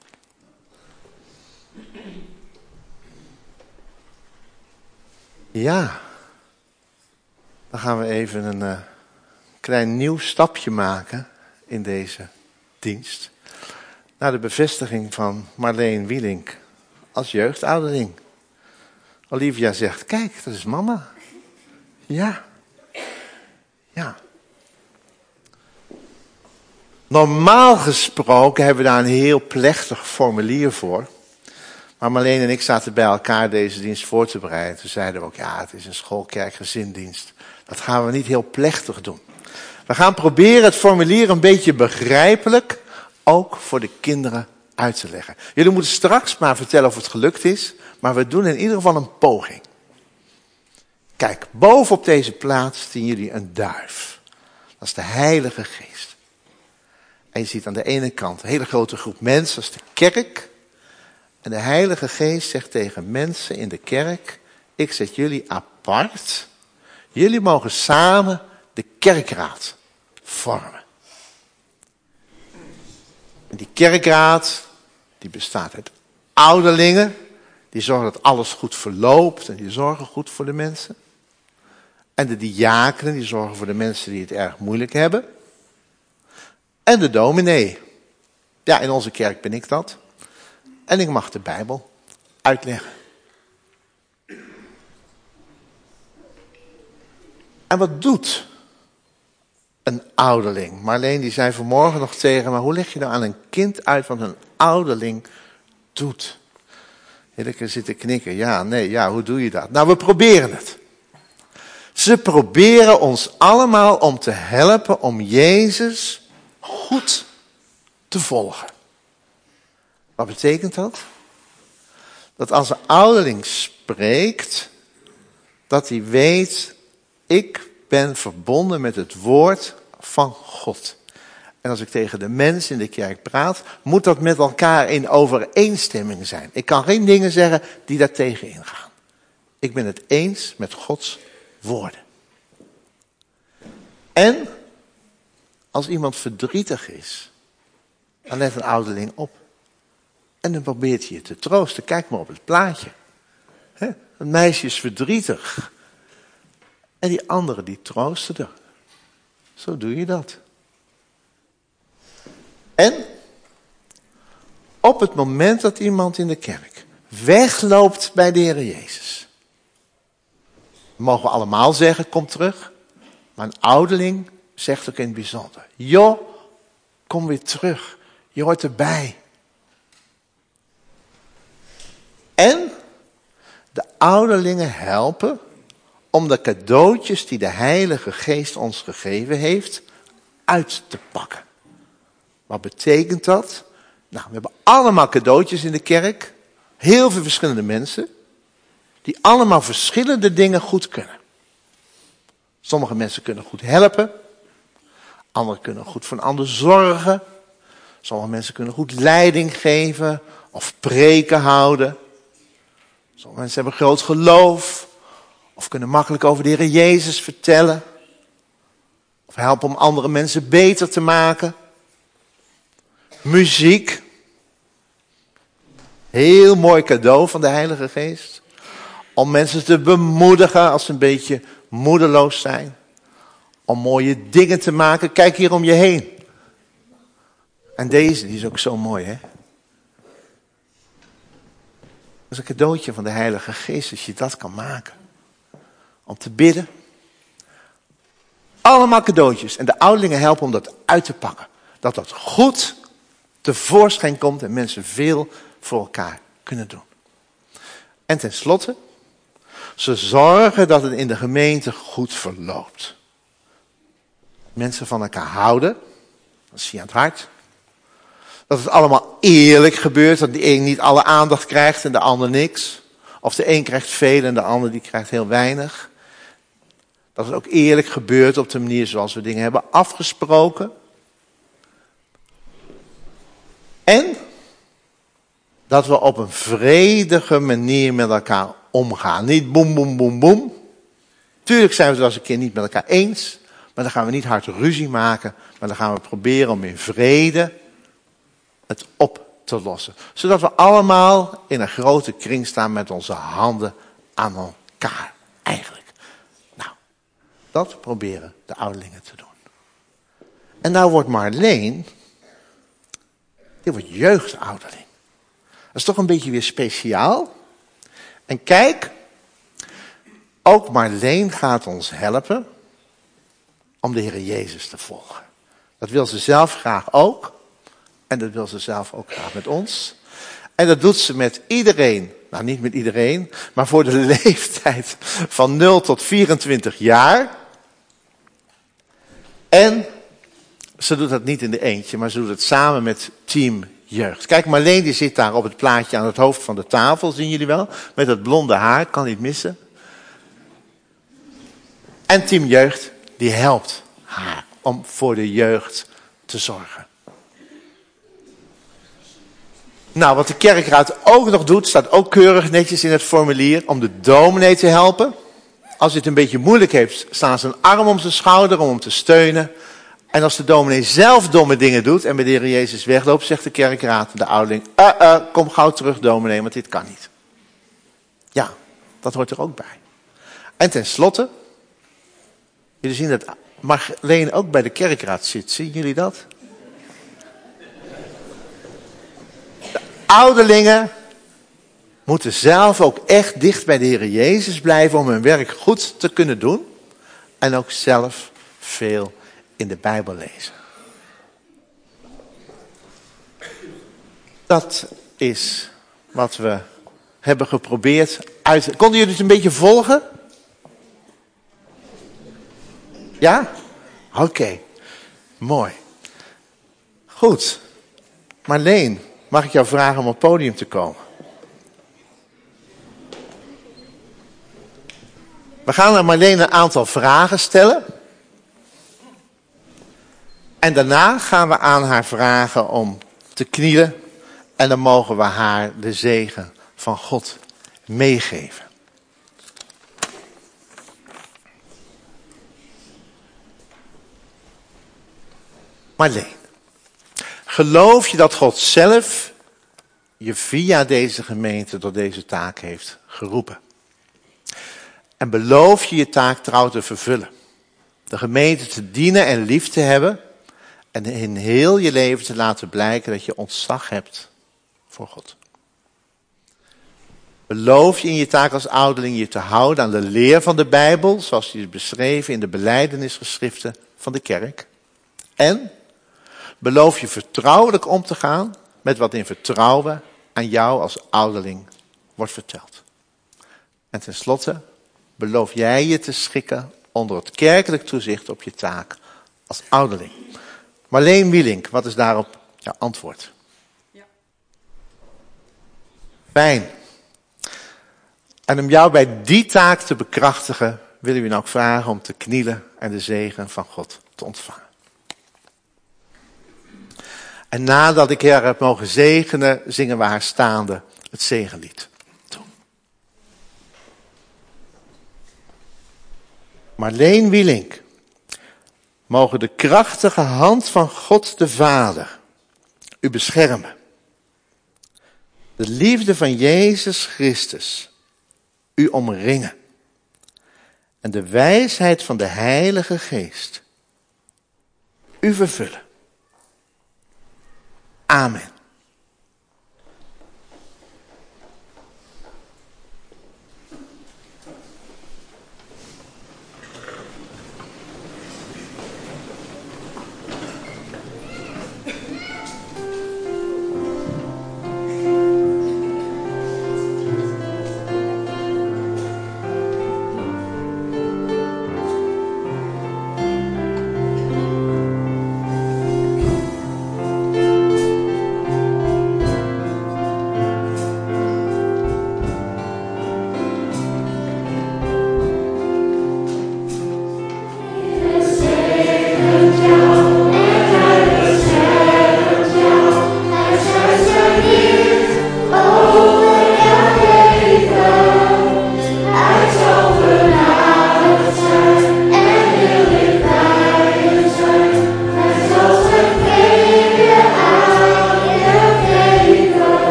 Ja. Dan gaan we even een uh, klein nieuw stapje maken in deze dienst. Naar de bevestiging van Marleen Wielink als jeugdouderling. Olivia zegt, kijk, dat is mama. Ja. Ja. Normaal gesproken hebben we daar een heel plechtig formulier voor. Maar Marleen en ik zaten bij elkaar deze dienst voor te bereiden. Toen zeiden we ook, ja, het is een schoolkerkgezindienst. Dat gaan we niet heel plechtig doen. We gaan proberen het formulier een beetje begrijpelijk, ook voor de kinderen, uit te leggen. Jullie moeten straks maar vertellen of het gelukt is, maar we doen in ieder geval een poging. Kijk, boven op deze plaats zien jullie een duif. Dat is de Heilige Geest. En je ziet aan de ene kant een hele grote groep mensen, dat is de kerk. En de Heilige Geest zegt tegen mensen in de kerk, ik zet jullie apart. Jullie mogen samen de kerkraad vormen. En die kerkraad, die bestaat uit ouderlingen. Die zorgen dat alles goed verloopt en die zorgen goed voor de mensen. En de diakenen, die zorgen voor de mensen die het erg moeilijk hebben. En de dominee. Ja, in onze kerk ben ik dat. En ik mag de Bijbel uitleggen. En wat doet een ouderling? Marleen die zei vanmorgen nog tegen me, hoe leg je nou aan een kind uit wat een ouderling doet? Hilleke zit te knikken. Ja, nee, ja, hoe doe je dat? Nou, we proberen het. Ze proberen ons allemaal om te helpen om Jezus goed te volgen. Wat betekent dat? Dat als een ouderling spreekt, dat hij weet, ik ben verbonden met het woord van God. En als ik tegen de mensen in de kerk praat, moet dat met elkaar in overeenstemming zijn. Ik kan geen dingen zeggen die daar tegen ingaan. Ik ben het eens met Gods woorden. En als iemand verdrietig is, dan let een ouderling op. En dan probeert hij je te troosten. Kijk maar op het plaatje. He? Een meisje is verdrietig. En die andere die troosten er. Zo doe je dat. En op het moment dat iemand in de kerk wegloopt bij de Heer Jezus. Mogen we allemaal zeggen, kom terug. Maar een ouderling zegt ook in het bijzonder. Joh, kom weer terug. Je hoort erbij. En de ouderlingen helpen om de cadeautjes die de Heilige Geest ons gegeven heeft uit te pakken. Wat betekent dat? Nou, we hebben allemaal cadeautjes in de kerk. Heel veel verschillende mensen. Die allemaal verschillende dingen goed kunnen. Sommige mensen kunnen goed helpen. Anderen kunnen goed voor een ander zorgen. Sommige mensen kunnen goed leiding geven. Of preken houden. Sommige mensen hebben groot geloof. Of kunnen makkelijk over de Heer Jezus vertellen. Of helpen om andere mensen beter te maken. Muziek. Heel mooi cadeau van de Heilige Geest. Om mensen te bemoedigen als ze een beetje moedeloos zijn. Om mooie dingen te maken. Kijk hier om je heen. En deze, die is ook zo mooi, hè? Dat is een cadeautje van de Heilige Geest, als je dat kan maken. Om te bidden. Allemaal cadeautjes. En de ouderlingen helpen om dat uit te pakken. Dat dat goed tevoorschijn komt en mensen veel voor elkaar kunnen doen. En tenslotte, ze zorgen dat het in de gemeente goed verloopt. Mensen van elkaar houden, dat zie je aan het hart. Dat het allemaal eerlijk gebeurt, dat de een niet alle aandacht krijgt en de ander niks. Of de een krijgt veel en de ander die krijgt heel weinig. Dat het ook eerlijk gebeurt op de manier zoals we dingen hebben afgesproken. En dat we op een vredige manier met elkaar omgaan. Niet boem, boem, boem, boem. Tuurlijk zijn we het wel eens een keer niet met elkaar eens, maar dan gaan we niet hard ruzie maken, maar dan gaan we proberen om in vrede het op te lossen. Zodat we allemaal in een grote kring staan met onze handen aan elkaar, eigenlijk. Nou, dat proberen de ouderlingen te doen. En nou wordt Marleen, die wordt jeugdouderling. Dat is toch een beetje weer speciaal. En kijk, ook Marleen gaat ons helpen om de Heer Jezus te volgen. Dat wil ze zelf graag ook. En dat wil ze zelf ook graag met ons. En dat doet ze met iedereen. Nou, niet met iedereen, maar voor de leeftijd van nul tot vierentwintig jaar. En ze doet dat niet in de eentje, maar ze doet het samen met Team Jeugd. Kijk, Marleen die zit daar op het plaatje aan het hoofd van de tafel, zien jullie wel? Met dat blonde haar, kan niet missen. En Team Jeugd, die helpt haar om voor de jeugd te zorgen. Nou, wat de kerkraad ook nog doet, staat ook keurig netjes in het formulier, om de dominee te helpen. Als hij het een beetje moeilijk heeft, staan ze een arm om zijn schouder om hem te steunen. En als de dominee zelf domme dingen doet en bij de Heer Jezus wegloopt, zegt de kerkraad, de ouderling, uh, uh, kom gauw terug dominee, want dit kan niet. Ja, dat hoort er ook bij. En tenslotte, jullie zien dat Marleen ook bij de kerkraad zit, zien jullie dat? De ouderlingen moeten zelf ook echt dicht bij de Heer Jezus blijven om hun werk goed te kunnen doen. En ook zelf veel in de Bijbel lezen. Dat is wat we hebben geprobeerd uit. Konden jullie het een beetje volgen? Ja? Oké. Okay. Mooi. Goed. Marleen, mag ik jou vragen om op het podium te komen? We gaan aan Marleen een aantal vragen stellen. En daarna gaan we aan haar vragen om te knielen. En dan mogen we haar de zegen van God meegeven. Marleen, geloof je dat God zelf je via deze gemeente tot deze taak heeft geroepen? En beloof je je taak trouw te vervullen? De gemeente te dienen en lief te hebben en in heel je leven te laten blijken dat je ontzag hebt voor God. Beloof je in je taak als ouderling je te houden aan de leer van de Bijbel, zoals die is beschreven in de belijdenisgeschriften van de kerk? En beloof je vertrouwelijk om te gaan met wat in vertrouwen aan jou als ouderling wordt verteld? En tenslotte, beloof jij je te schikken onder het kerkelijk toezicht op je taak als ouderling? Marleen Wielink, wat is daarop jouw antwoord? Ja. Fijn. En om jou bij die taak te bekrachtigen, willen we je ook vragen om te knielen en de zegen van God te ontvangen. En nadat ik haar heb mogen zegenen, zingen we haar staande het zegenlied toe. Marleen Wielink, mogen de krachtige hand van God de Vader u beschermen. De liefde van Jezus Christus u omringen. En de wijsheid van de Heilige Geest u vervullen. Amen.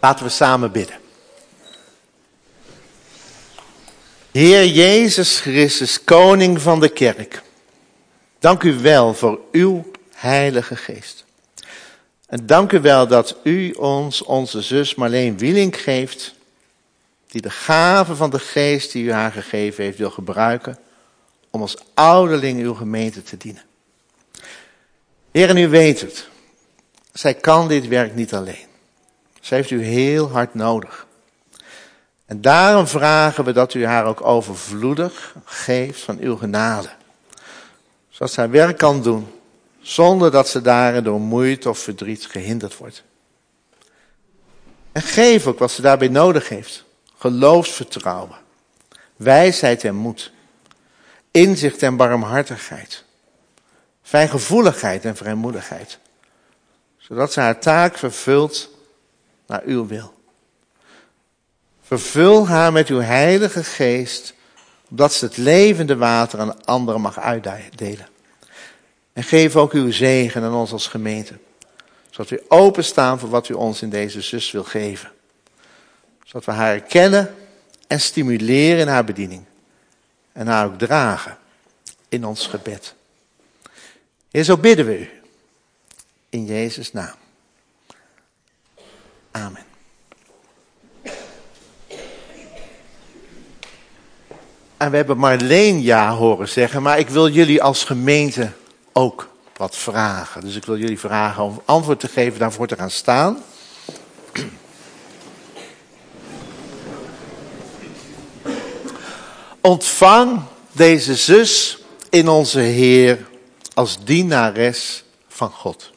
Laten we samen bidden. Heer Jezus Christus, koning van de kerk. Dank u wel voor uw Heilige Geest. En dank u wel dat u ons, onze zus Marleen Wieling geeft, die de gave van de Geest die u haar gegeven heeft wil gebruiken om als ouderling uw gemeente te dienen. Heer, en u weet het. Zij kan dit werk niet alleen. Zij heeft u heel hard nodig. En daarom vragen we dat u haar ook overvloedig geeft van uw genade. Zodat zij werk kan doen, zonder dat ze daarin door moeite of verdriet gehinderd wordt. En geef ook wat ze daarbij nodig heeft. Geloofsvertrouwen, wijsheid en moed, inzicht en barmhartigheid, fijngevoeligheid en vrijmoedigheid. Zodat ze haar taak vervult naar uw wil. Vervul haar met uw Heilige Geest, opdat ze het levende water aan anderen mag uitdelen. En geef ook uw zegen aan ons als gemeente, zodat we openstaan voor wat u ons in deze zus wil geven. Zodat we haar herkennen en stimuleren in haar bediening. En haar ook dragen in ons gebed. Heer, zo bidden we u. In Jezus' naam. Amen. En we hebben Marleen ja horen zeggen, maar ik wil jullie als gemeente ook wat vragen. Dus ik wil jullie vragen om antwoord te geven, daarvoor te gaan staan. Ontvang deze zus in onze Heer als dienares van God.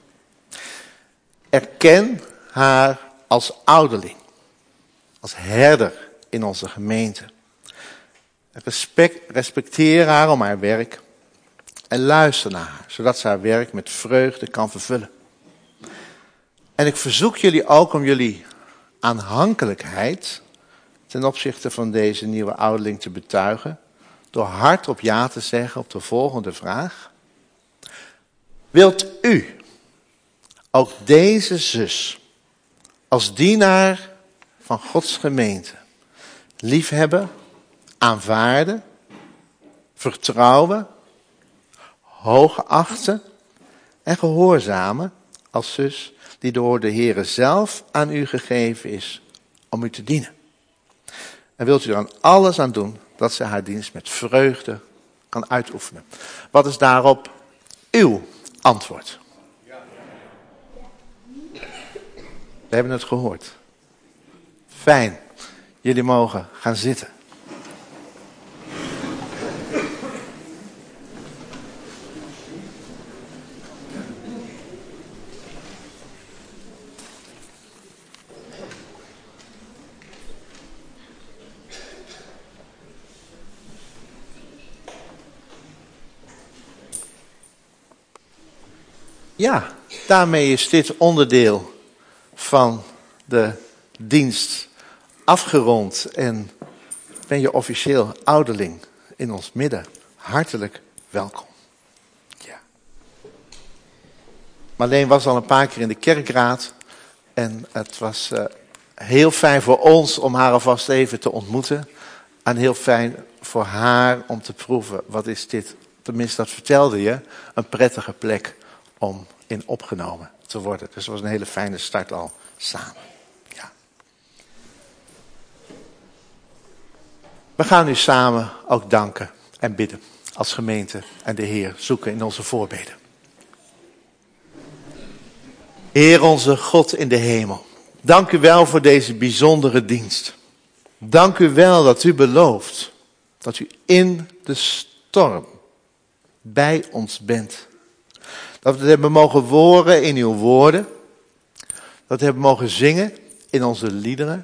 Erken haar als ouderling, als herder in onze gemeente. Respect, respecteer haar om haar werk en luister naar haar, zodat ze haar werk met vreugde kan vervullen. En ik verzoek jullie ook om jullie aanhankelijkheid ten opzichte van deze nieuwe ouderling te betuigen, door hardop ja te zeggen op de volgende vraag. Wilt u ook deze zus als dienaar van Gods gemeente liefhebben, aanvaarden, vertrouwen, hoogachten en gehoorzamen als zus die door de Heere zelf aan u gegeven is om u te dienen? En wilt u er aan alles aan doen dat ze haar dienst met vreugde kan uitoefenen? Wat is daarop uw antwoord? We hebben het gehoord. Fijn. Jullie mogen gaan zitten. Ja, daarmee is dit onderdeel van de dienst afgerond en ben je officieel ouderling in ons midden. Hartelijk welkom. Ja. Marleen was al een paar keer in de kerkraad en het was uh, heel fijn voor ons om haar alvast even te ontmoeten. En heel fijn voor haar om te proeven, wat is dit, tenminste dat vertelde je, een prettige plek om in opgenomen te worden. Dus het was een hele fijne start al samen. Ja. We gaan nu samen ook danken en bidden als gemeente en de Heer zoeken in onze voorbeden. Heer onze God in de hemel, dank u wel voor deze bijzondere dienst. Dank u wel dat u belooft dat u in de storm bij ons bent. Dat we het hebben mogen horen in uw woorden. Dat we hebben mogen zingen in onze liederen.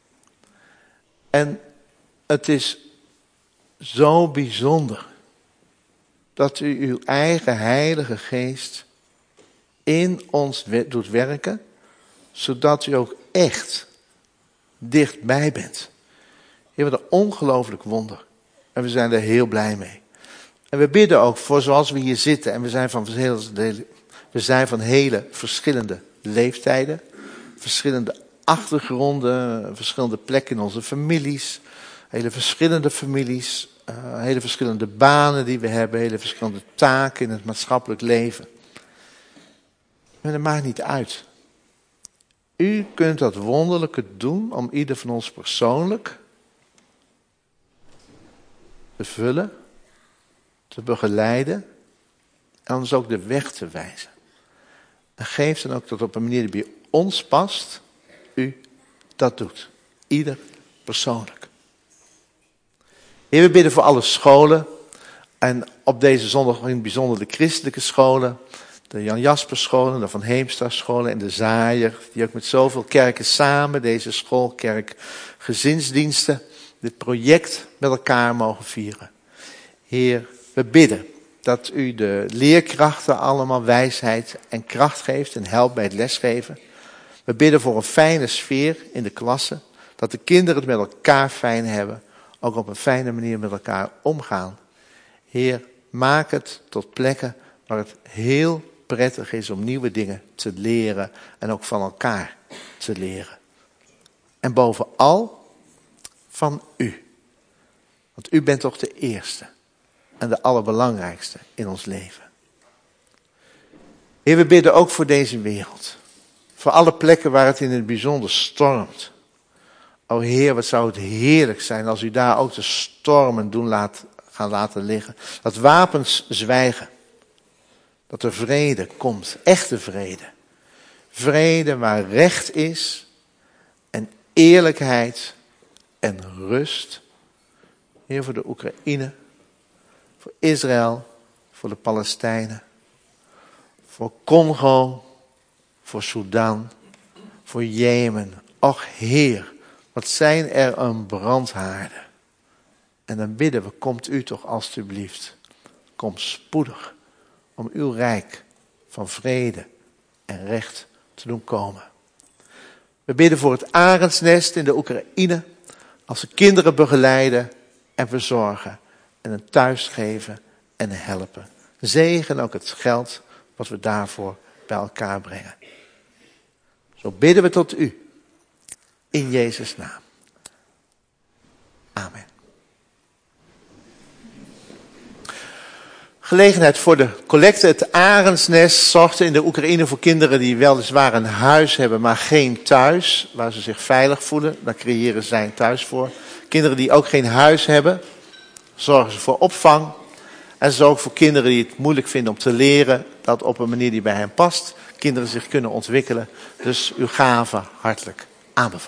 En het is zo bijzonder dat u uw eigen Heilige Geest in ons doet werken, zodat u ook echt dichtbij bent. Heer, wat een ongelooflijk wonder. En we zijn er heel blij mee. En we bidden ook voor zoals we hier zitten. En we zijn van hele, we zijn van hele verschillende leeftijden. Verschillende achtergronden, verschillende plekken in onze families, hele verschillende families, uh, hele verschillende banen die we hebben, hele verschillende taken in het maatschappelijk leven. Maar dat maakt niet uit. U kunt dat wonderlijke doen om ieder van ons persoonlijk te vullen, te begeleiden en ons ook de weg te wijzen. En geef dan ook dat op een manier die bij ons past, u dat doet. Ieder persoonlijk. Heer, we bidden voor alle scholen en op deze zondag in het bijzonder de christelijke scholen, de Jan Jasper scholen, de Van Heemstra scholen en de Zaaier, die ook met zoveel kerken samen deze schoolkerk gezinsdiensten, dit project met elkaar mogen vieren. Heer, we bidden dat u de leerkrachten allemaal wijsheid en kracht geeft en helpt bij het lesgeven. We bidden voor een fijne sfeer in de klasse, dat de kinderen het met elkaar fijn hebben, ook op een fijne manier met elkaar omgaan. Heer, maak het tot plekken waar het heel prettig is om nieuwe dingen te leren en ook van elkaar te leren. En bovenal van u. Want u bent toch de eerste en de allerbelangrijkste in ons leven. Heer, we bidden ook voor deze wereld. Voor alle plekken waar het in het bijzonder stormt. O Heer, wat zou het heerlijk zijn als u daar ook de stormen doen laat, gaan laten liggen. Dat wapens zwijgen. Dat er vrede komt, echte vrede. Vrede waar recht is en eerlijkheid en rust. Heer, voor de Oekraïne, voor Israël, voor de Palestijnen, voor Congo, voor Sudan, voor Jemen. Och Heer, wat zijn er een brandhaarden. En dan bidden we, komt u toch alstublieft. Kom spoedig om uw rijk van vrede en recht te doen komen. We bidden voor het arendsnest in de Oekraïne, als ze kinderen begeleiden en verzorgen en een thuis geven en helpen. Zegen ook het geld wat we daarvoor bij elkaar brengen. Zo bidden we tot u, in Jezus' naam. Amen. Gelegenheid voor de collecte. Het Arendsnest zorgde in de Oekraïne voor kinderen die weliswaar een huis hebben, maar geen thuis, waar ze zich veilig voelen. Daar creëren zij een thuis voor. Kinderen die ook geen huis hebben, zorgen ze voor opvang. En zo ook voor kinderen die het moeilijk vinden om te leren, dat op een manier die bij hen past, kinderen zich kunnen ontwikkelen. Dus uw gave hartelijk aanbevolen.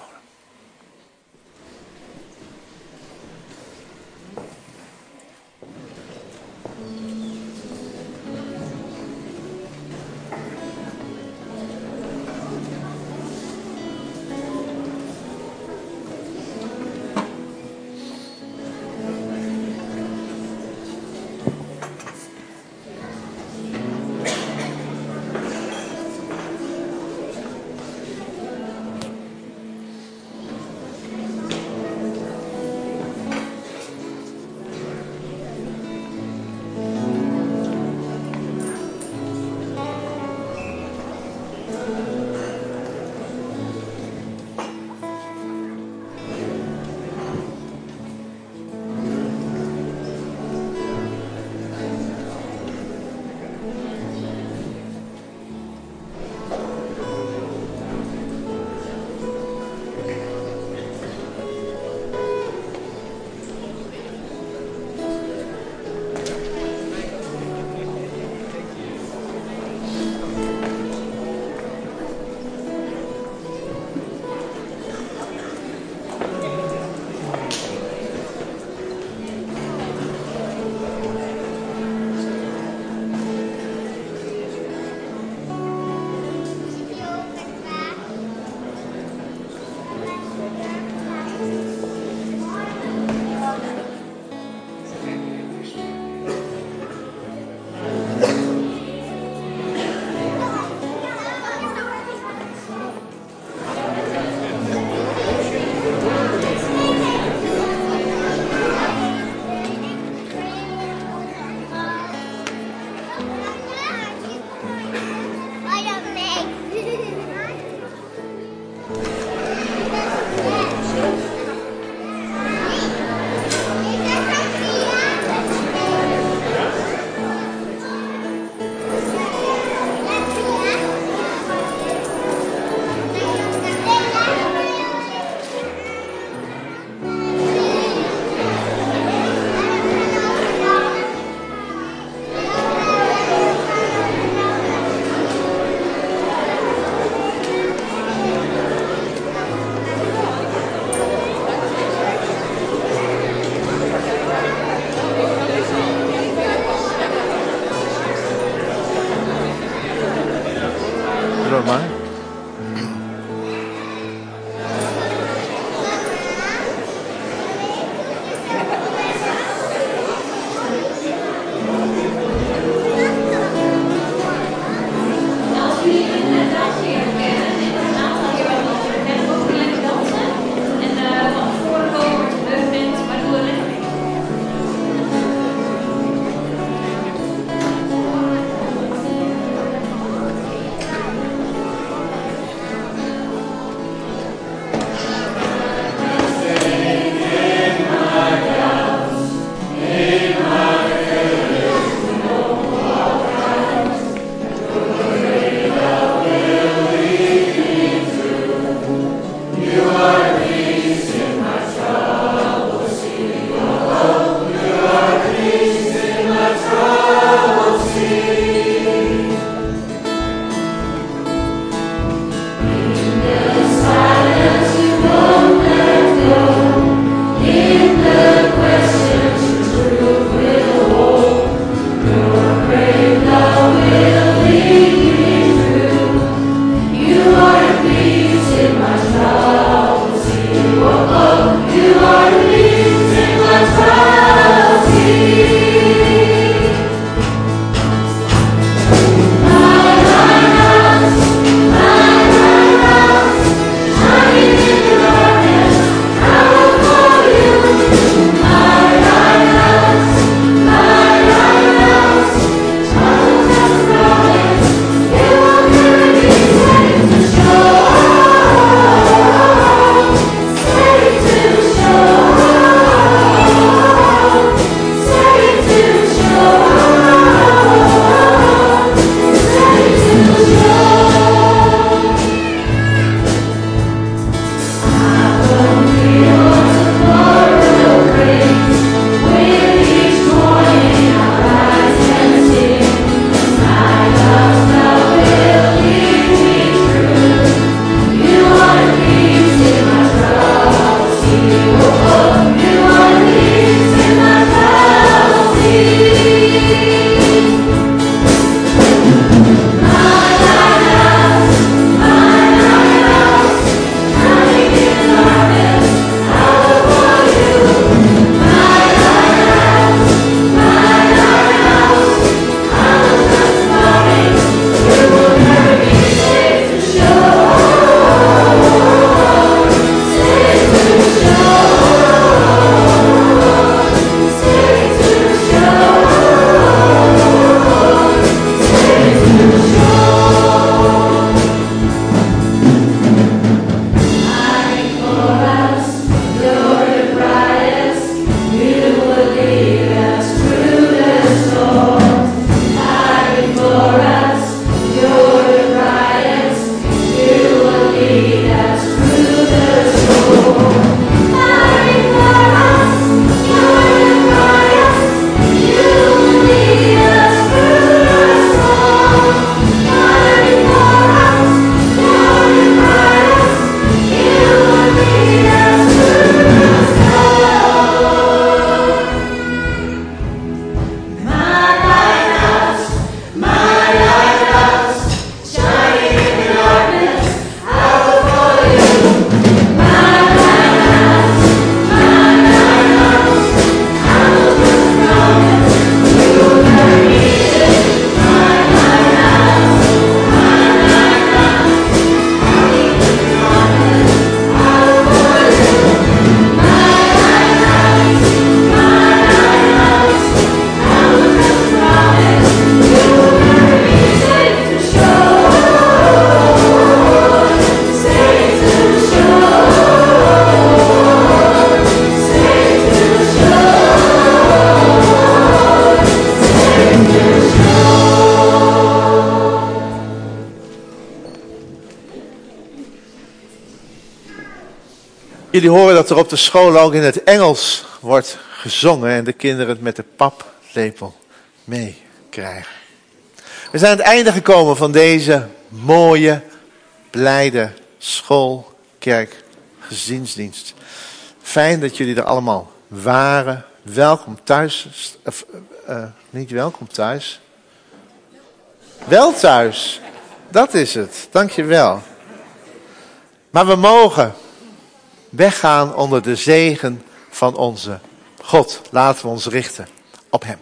Jullie horen dat er op de school ook in het Engels wordt gezongen en de kinderen het met de paplepel meekrijgen. We zijn aan het einde gekomen van deze mooie, blijde school, kerk, gezinsdienst. Fijn dat jullie er allemaal waren. Welkom thuis. Of, uh, niet welkom thuis. Wel thuis. Dat is het. Dank je wel. Maar we mogen weggaan onder de zegen van onze God. Laten we ons richten op Hem.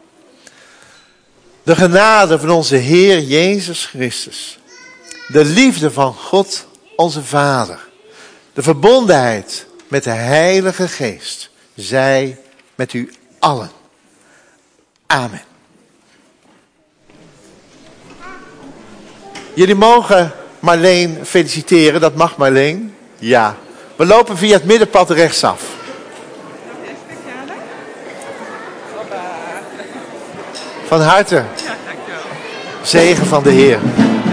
De genade van onze Heer Jezus Christus. De liefde van God, onze Vader. De verbondenheid met de Heilige Geest. Zij met u allen. Amen. Jullie mogen Marleen feliciteren. Dat mag Marleen. Ja. We lopen via het middenpad rechtsaf. Van harte. Zegen van de Heer.